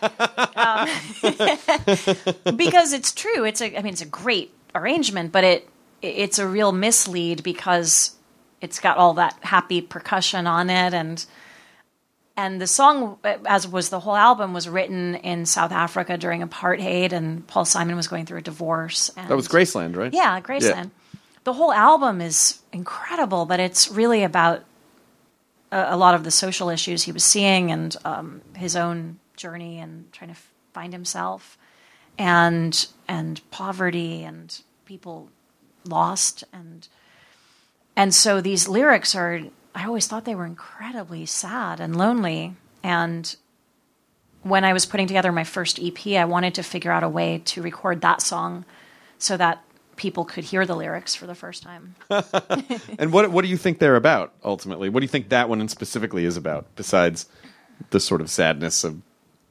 Because it's true. It's a great arrangement, but it's a real mislead because it's got all that happy percussion on it. And the song, as was the whole album, was written in South Africa during apartheid, and Paul Simon was going through a divorce. And That was Graceland, right? Yeah, Graceland. The whole album is incredible, but it's really about a lot of the social issues he was seeing and his own journey and trying to find himself, and poverty and people lost, and so these lyrics are. I always thought they were incredibly sad and lonely. And when I was putting together my first EP, I wanted to figure out a way to record that song so that people could hear the lyrics for the first time. And what do you think they're about, ultimately? What do you think that one specifically is about, besides the sort of sadness of...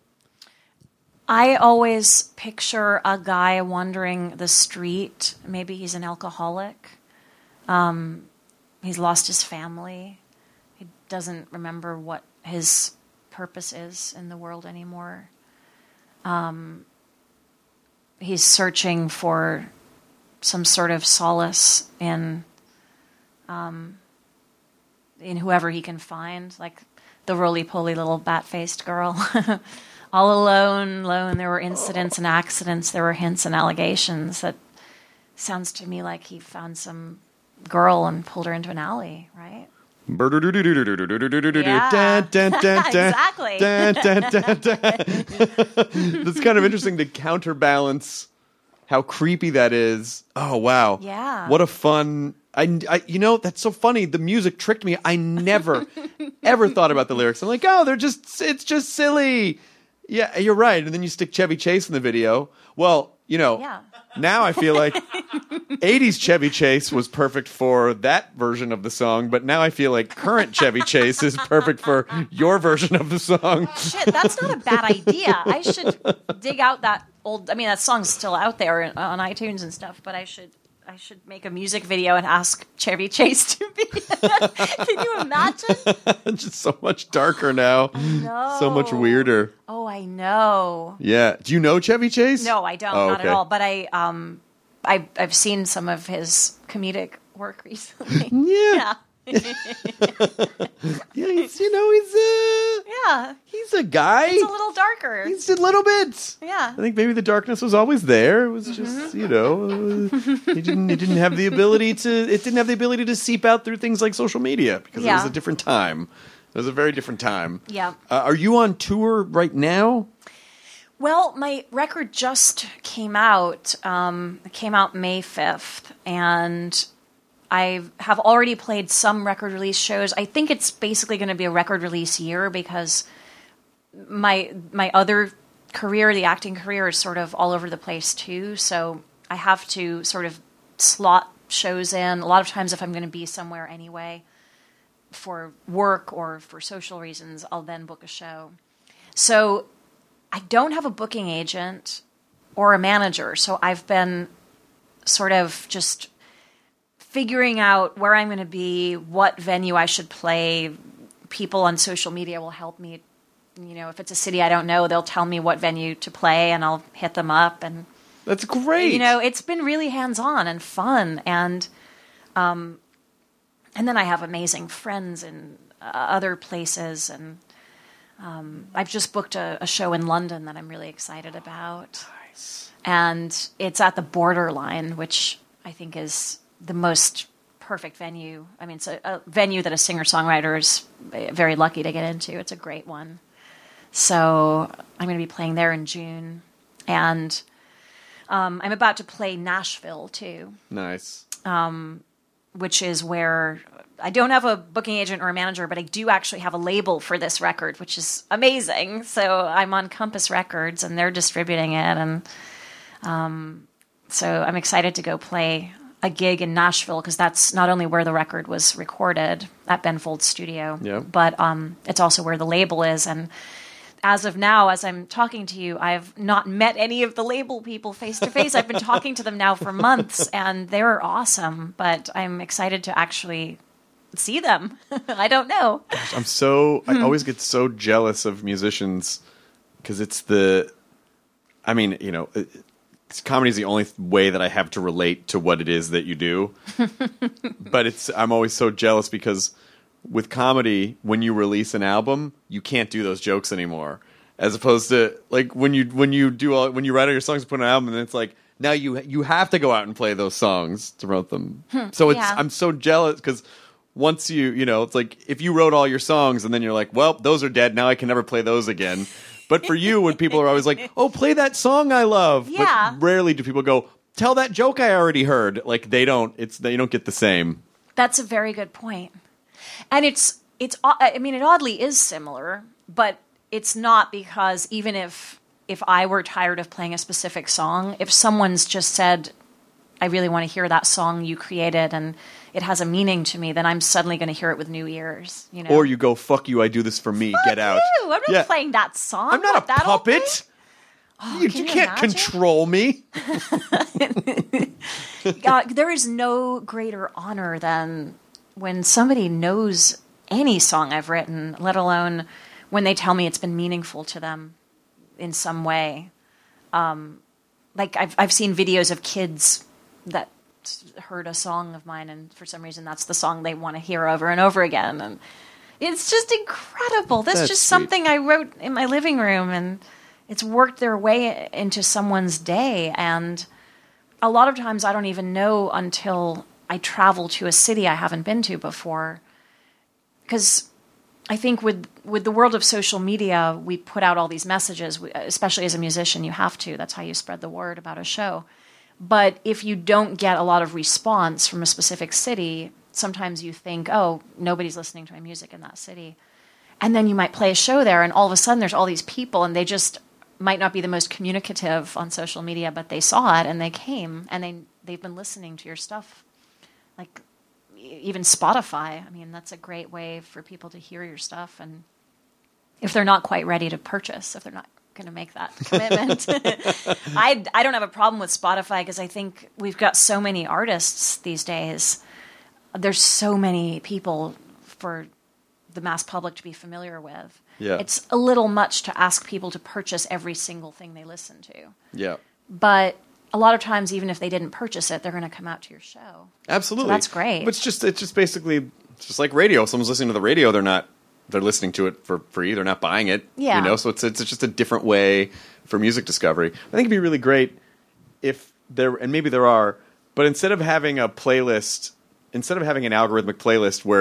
I always picture a guy wandering the street. Maybe he's an alcoholic. He's lost his family. He doesn't remember what his purpose is in the world anymore. He's searching for some sort of solace in whoever he can find, like the roly-poly little bat-faced girl. All alone. There were incidents and accidents. There were hints and allegations. That sounds to me like he found some girl and pulled her into an alley, right? Exactly. That's kind of interesting to counterbalance how creepy that is. Oh, wow. Yeah. What a fun... that's so funny. The music tricked me. I never, ever thought about the lyrics. I'm like, oh, it's just silly. Yeah, you're right. And then you stick Chevy Chase in the video. Well, now I feel like 80s Chevy Chase was perfect for that version of the song, but now I feel like current Chevy Chase is perfect for your version of the song. Shit, that's not a bad idea. I should dig out that old... I mean, that song's still out there on iTunes and stuff, but I should make a music video and ask Chevy Chase to be... Can you imagine? Just so much darker now. No. So much weirder. Oh, I know. Yeah. Do you know Chevy Chase? No, I don't. Oh, not okay. at all. But I've seen some of his comedic work recently. Yeah. Yeah. Yeah, he's Yeah. he's a guy. It's a little darker. He's a little bit. Yeah. I think maybe the darkness was always there. It was just, he didn't have the ability to seep out through things like social media because it was a different time. It was a very different time. Yeah. Are you on tour right now? Well, my record just came out. It came out May 5th, and I have already played some record release shows. I think it's basically going to be a record release year because my other career, the acting career, is sort of all over the place too. So I have to sort of slot shows in. A lot of times if I'm going to be somewhere anyway for work or for social reasons, I'll then book a show. So I don't have a booking agent or a manager. So I've been sort of just figuring out where I'm going to be, what venue I should play. People on social media will help me. If it's a city I don't know, they'll tell me what venue to play, and I'll hit them up. And that's great. It's been really hands-on and fun, and then I have amazing friends in other places, and I've just booked a show in London that I'm really excited about. Nice. And it's at the Borderline, which I think is the most perfect venue. I mean, it's a venue that a singer-songwriter is very lucky to get into. It's a great one. So I'm going to be playing there in June. And I'm about to play Nashville, too. Nice. Which is where I don't have a booking agent or a manager, but I do actually have a label for this record, which is amazing. So I'm on Compass Records, and they're distributing it. And so I'm excited to go play a gig in Nashville, because that's not only where the record was recorded at Ben Folds Studio, but it's also where the label is. And as of now, as I'm talking to you, I've not met any of the label people face to face. I've been talking to them now for months, and they're awesome, but I'm excited to actually see them. I don't know. Gosh, I always get so jealous of musicians, because comedy is the only way that I have to relate to what it is that you do. But I'm always so jealous, because with comedy, when you release an album, you can't do those jokes anymore. As opposed to like when you write all your songs and put an album, and it's like now you have to go out and play those songs to promote them. So I'm so jealous, because once it's like if you wrote all your songs and then you're like, well, those are dead, now I can never play those again. But for you, when people are always like, oh, play that song I love. Yeah. But rarely do people go, tell that joke I already heard. Like they don't get the same. That's a very good point. And it oddly is similar, but it's not, because even if I were tired of playing a specific song, if someone's just said, I really want to hear that song you created and it has a meaning to me, then I'm suddenly going to hear it with new ears. Or you go, fuck you, I do this for me, get out. You. I'm not playing that song. I'm not a puppet. Oh, you can't control me. There is no greater honor than when somebody knows any song I've written, let alone when they tell me it's been meaningful to them in some way. Like I've seen videos of kids that heard a song of mine, and for some reason that's the song they want to hear over and over again, and it's just incredible. That's just sweet. Something I wrote in my living room, and it's worked their way into someone's day. And a lot of times I don't even know until I travel to a city I haven't been to before, because I think with the world of social media, we put out all these messages, especially as a musician, you have to. That's how you spread the word about a show. But if you don't get a lot of response from a specific city, sometimes you think, oh, nobody's listening to my music in that city. And then you might play a show there, and all of a sudden there's all these people, and they just might not be the most communicative on social media, but they saw it, and they came, and they've been listening to your stuff. Like, even Spotify, I mean, that's a great way for people to hear your stuff. And if they're not quite ready to purchase, if they're not going to make that commitment. I don't have a problem with Spotify, because I think we've got so many artists these days. There's so many people for the mass public to be familiar with. Yeah. It's a little much to ask people to purchase every single thing they listen to. Yeah. But a lot of times, even if they didn't purchase it, they're going to come out to your show. Absolutely. So that's great. But it's just basically, it's just like radio. If someone's listening to the radio, they're listening to it for free. They're not buying it. Yeah. So it's just a different way for music discovery. I think it'd be really great if there, and maybe there are, but instead of having a playlist, instead of having an algorithmic playlist where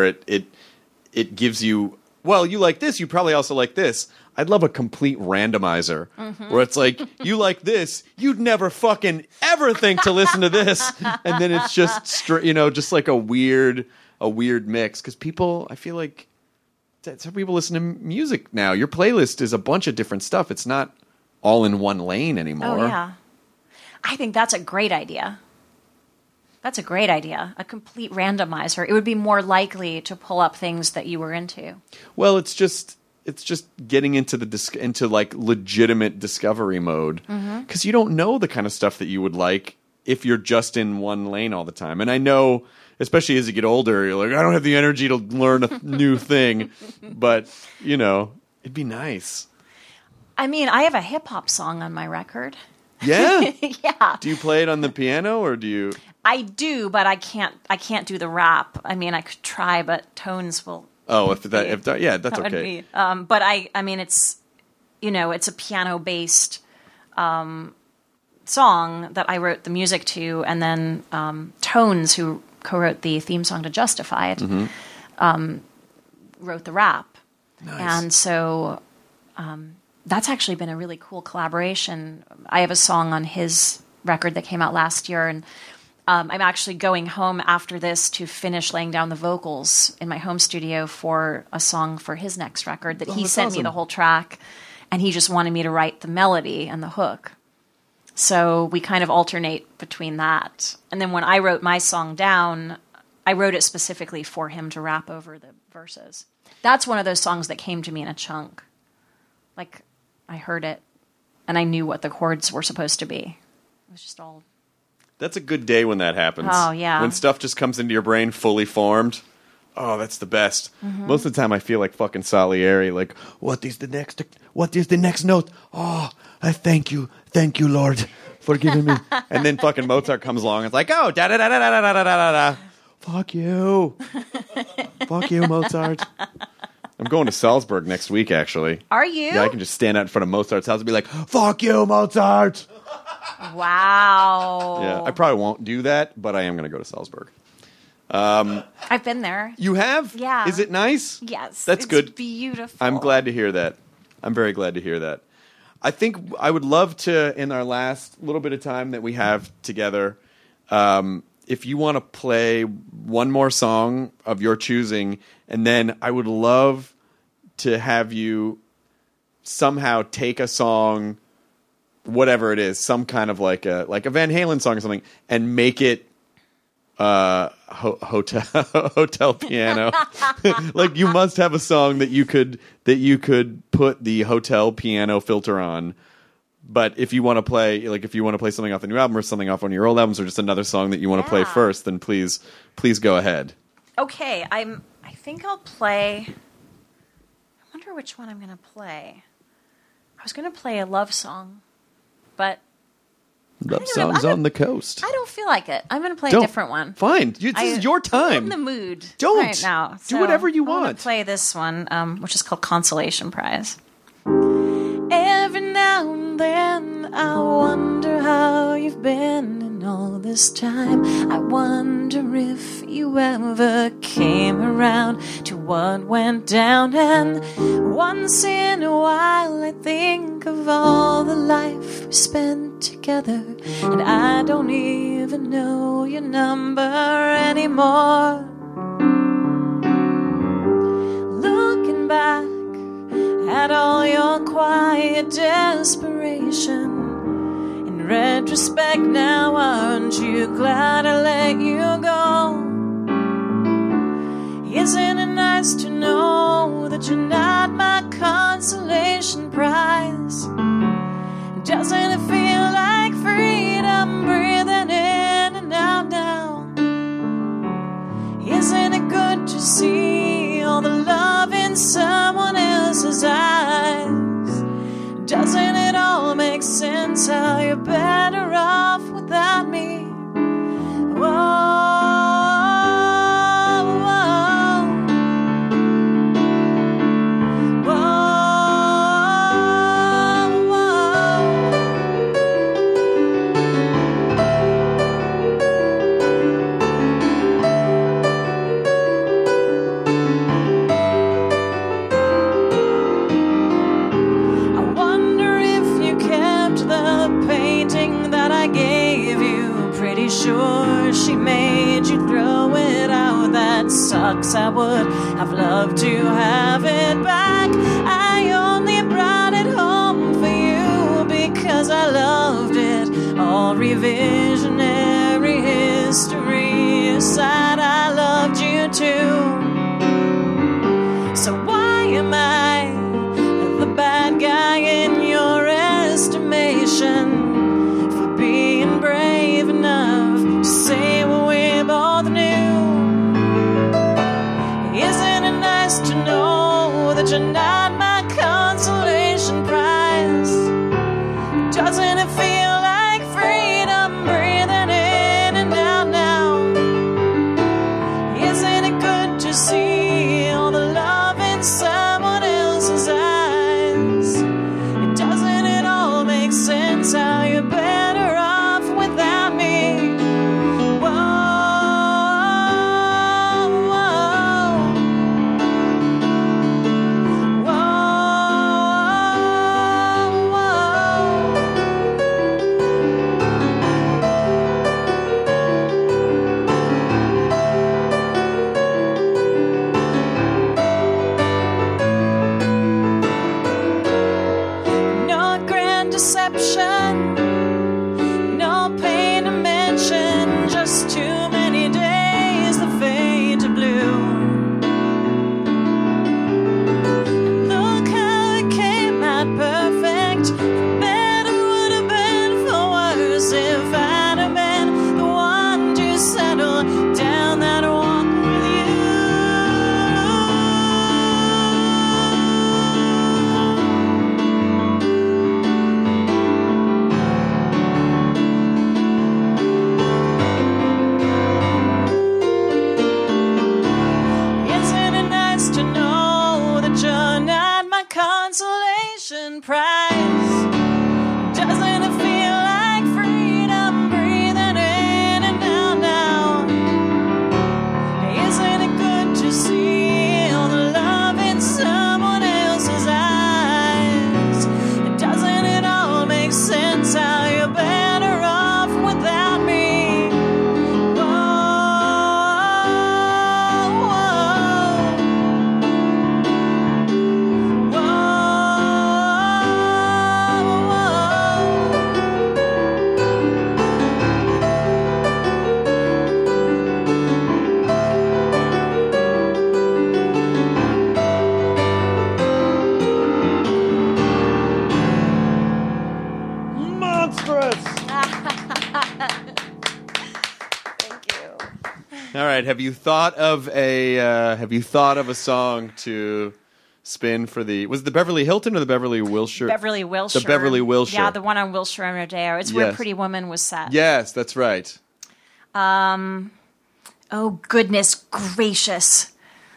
it gives you, well, you like this, you probably also like this. I'd love a complete randomizer where it's like, you like this, you'd never fucking ever think to listen to this. And then it's just, just like a weird mix. Because people, I feel like, that's how people listen to music now. Your playlist is a bunch of different stuff. It's not all in one lane anymore. Oh, yeah. I think that's a great idea. That's a great idea. A complete randomizer. It would be more likely to pull up things that you were into. Well, it's just getting into into like legitimate discovery mode, because you don't know the kind of stuff that you would like if you're just in one lane all the time. And I know, especially as you get older, you're like, I don't have the energy to learn a new thing, but it'd be nice. I mean, I have a hip hop song on my record. Yeah? Yeah. Do you play it on the piano, or do you? I do, but I can't do the rap. I mean, I could try, but tones will Oh, if that, yeah, that's That would okay. be. But I mean, it's it's a piano based song that I wrote the music to, and then Tones, who co-wrote the theme song to Justified, wrote the rap. Nice. And so that's actually been a really cool collaboration. I have a song on his record that came out last year, and I'm actually going home after this to finish laying down the vocals in my home studio for a song for his next record that he that's sent me awesome. the whole track, and he just wanted me to write the melody and the hook. So we kind of alternate between that. And then when I wrote my song down, I wrote it specifically for him to rap over the verses. That's one of those songs that came to me in a chunk. Like, I heard it, and I knew what the chords were supposed to be. It was just all... That's a good day when that happens. Oh, yeah. When stuff just comes into your brain fully formed. Oh, that's the best. Mm-hmm. Most of the time I feel like fucking Salieri, like, what is the next note? Oh, I thank you, Lord, for giving me. And then fucking Mozart comes along and it's like, oh, da da da da da da da da da. Fuck you. Fuck you, Mozart. I'm going to Salzburg next week, actually. Are you? Yeah, I can just stand out in front of Mozart's house and be like, fuck you, Mozart. Wow. Yeah, I probably won't do that, but I am going to go to Salzburg. I've been there. You have? Yeah. Is it nice? Yes. That's it's good. Beautiful. I'm glad to hear that. I'm very glad to hear that. I think I would love to, in our last little bit of time that we have together, if you want to play one more song of your choosing, and then I would love to have you somehow take a song, whatever it is, some kind of like a Van Halen song or something, and make it hotel piano. Like, you must have a song that you could put the hotel piano filter on. But if you want to play something off the new album or something off one of your old albums, or just another song that you want to play first, then please go ahead. Okay, I think I'll play... I wonder which one I'm going to play. I was going to play a love song, but... Love songs on the coast. I don't feel like it. I'm going to play Don't. a different one. Fine. This is your time. I'm in the mood Don't. right now. Do whatever you I'm gonna want. play this one, which is called Consolation Prize. Every now and then I wonder how you've been in all this time. I wonder if you ever came around to what went down. And once in a while I think of all the life we spent together, and I don't even know your number anymore. Looking back at all your quiet desperation, in retrospect now, aren't you glad I let you go? Isn't it nice to know that you're not my consolation prize? Doesn't it feel like freedom breathing in and out now? Isn't it good to see all the love in someone else's eyes? Doesn't it all make sense how you're better off without me? Whoa. Sure, she made you throw it out. That sucks. I would have loved to have it back. I only brought it home for you because I loved it. All revisionary history aside, I loved you too. So why am I the bad guy in your estimation? Being brave enough to say what we both knew. Isn't it nice to know that you're not my consolation prize? Doesn't it feel like freedom breathing in and out now? Isn't it good to see all the love option. No pain to mention, just too many days that fade to blue. Look how it came out perfect. Better would have been for worse if I'd have been the one to settle down that walk with you. Isn't it nice to know that you're not my consolation prize? Doesn't it feel like freedom breathing in and out now? Isn't it good to see all the love in someone else's eyes? Doesn't it all make sense how you're better off without me? Monstrous. Thank you. All right. Have you thought of a song to spin for the? Was it the Beverly Hilton or the Beverly Wilshire? Beverly Wilshire. The Beverly Wilshire. Yeah, the one on Wilshire and Rodeo. It's where Yes. Pretty Woman was set. Yes, that's right. Oh, goodness gracious.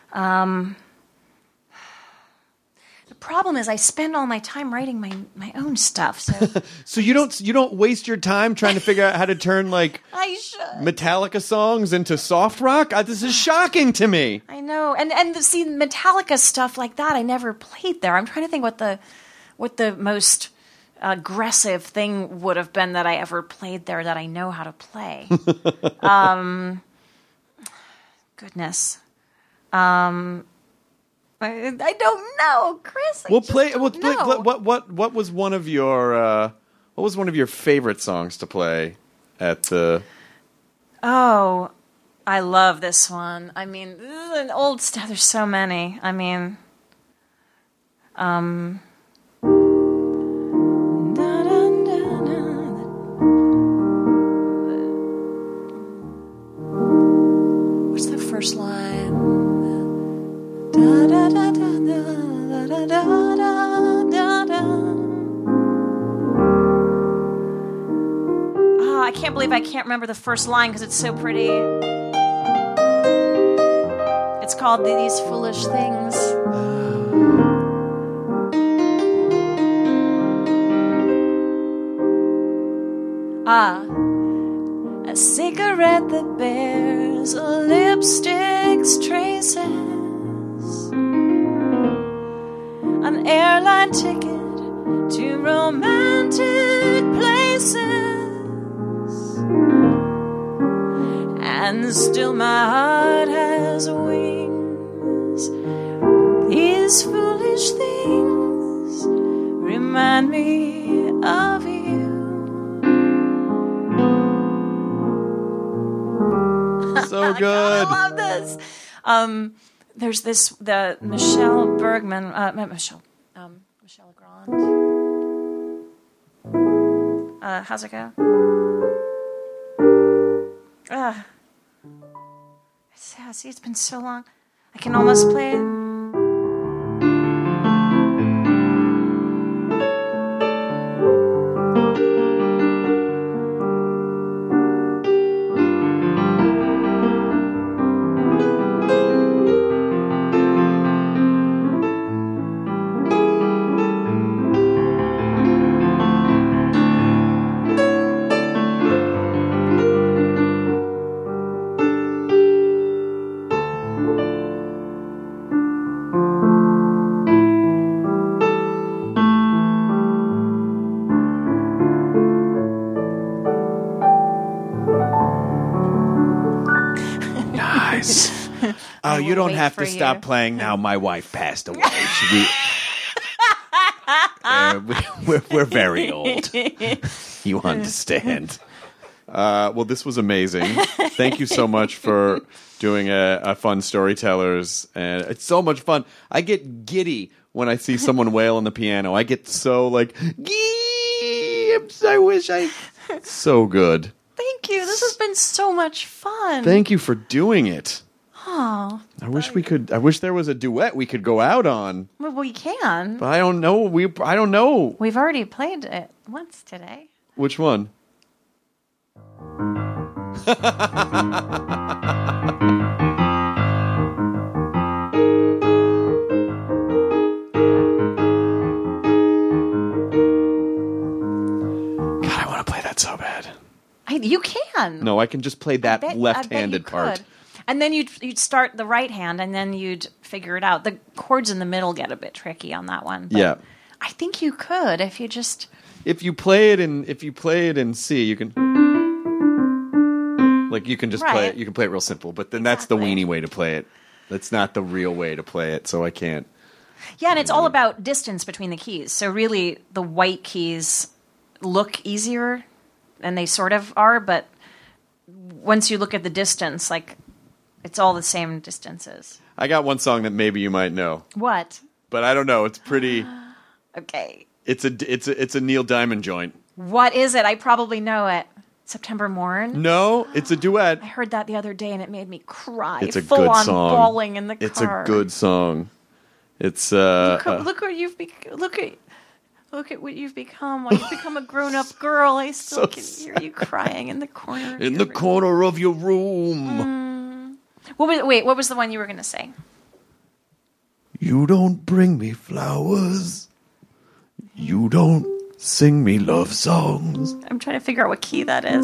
The problem is I spend all my time writing my own stuff, so So you don't waste your time trying to figure out how to turn like I should. Metallica songs into soft rock? This is shocking to me. I know. And see, Metallica stuff like that, I never played there. I'm trying to think what the most aggressive thing would have been that I ever played there that I know how to play. Goodness. I don't know, Chris. What was one of your favorite songs to play at the? Oh, I love this one. I mean, this is an old stuff. There's so many. I mean, what's the first line? Da da da da da da da da da. Oh, I can't believe I can't remember the first line because it's so pretty. It's called These Foolish Things. A cigarette that bears lipstick's traces, an airline ticket to romantic places, and still my heart has wings. These foolish things remind me of you. So good. I love this. There's the Michelle Bergman, Michelle Legrand. How's it go? See, it's been so long. I can almost play it. Oh, you don't wait have for to stop you. playing now. My wife passed away. Should we? We're very old. You understand. Well, this was amazing. Thank you so much for doing a fun storytellers, and it's so much fun. I get giddy when I see someone wail on the piano. I get so like, I wish I. So good. Thank you. This has been so much fun. Thank you for doing it. Oh, I wish there was a duet we could go out on. well, we can. But I don't know. I don't know. We've already played it once today. Which one? So bad. You can. No, I can just play that left-handed part. And then you'd start the right hand, and then you'd figure it out. The chords in the middle get a bit tricky on that one. Yeah. I think you could if you just. If you play it in C, you can. Like you can just play it. You can play it real simple, but then that's the weenie way to play it. That's not the real way to play it, so I can't. Yeah, and it's all about distance between the keys. So really, the white keys look easier. And they sort of are, but once you look at the distance, like, it's all the same distances. I got one song that maybe you might know. What? But I don't know. It's pretty. Okay. It's a Neil Diamond joint. What is it? I probably know it. September Morn? No, it's a duet. I heard that the other day, and it made me cry. It's a full good on song. bawling in the car. It's a good song. It's look what you've Look at what you've become. Well, you've become a grown-up girl. I still can hear you crying in the corner. In the corner of your room. What was the one you were going to say? You don't bring me flowers. You don't sing me love songs. I'm trying to figure out what key that is.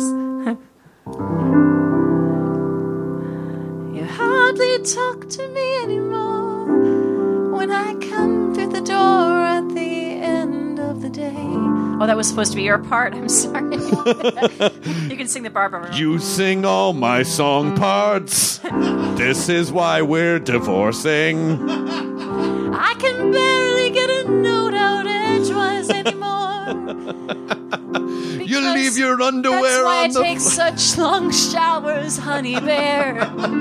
You hardly talk to me anymore when I come through the door at the end of the day. Oh, that was supposed to be your part. I'm sorry. You can sing the Barbara. You sing all my song parts. This is why we're divorcing. I can barely get a note out edgewise anymore. You leave your underwear on the That's why I take such long showers, honey bear.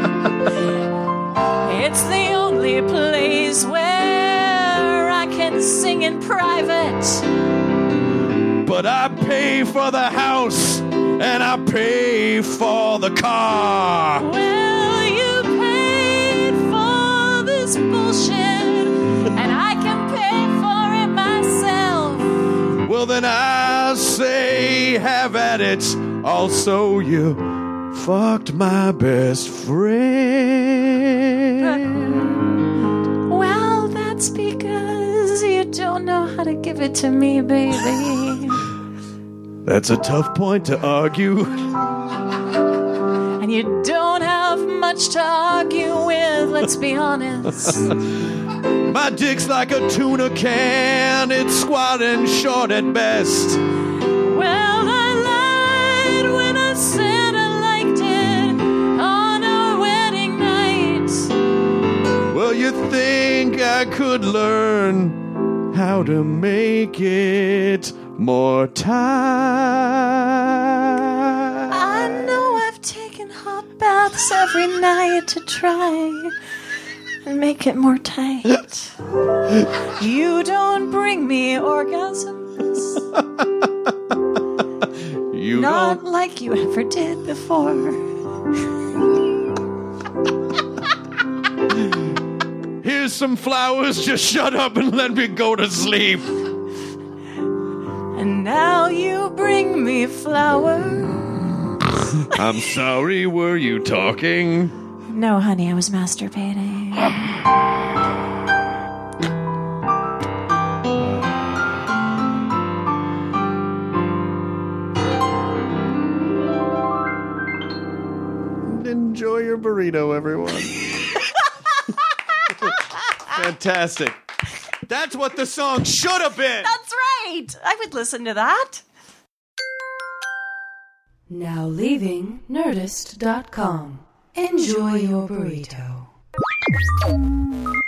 It's the only place where I can sing in private. But I pay for the house and I pay for the car. Well, you paid for this bullshit, and I can pay for it myself. Well, then I say have at it. Also, you fucked my best friend. Well, that's because you don't know how to give it to me, baby. That's a tough point to argue. And you don't have much to argue with, let's be honest. My dick's like a tuna can. It's squat and short at best. Well, I lied when I said I liked it on our wedding night. Well, you think I could learn how to make it more time? I know I've taken hot baths every night to try and make it more tight. You don't bring me orgasms. You Not don't. like you ever did before. Here's some flowers. Just shut up and let me go to sleep. And now you bring me flowers. I'm sorry, were you talking? No, honey, I was masturbating. Enjoy your burrito, everyone. Fantastic. That's what the song should have been. That's right. I would listen to that. Now leaving Nerdist.com. Enjoy your burrito.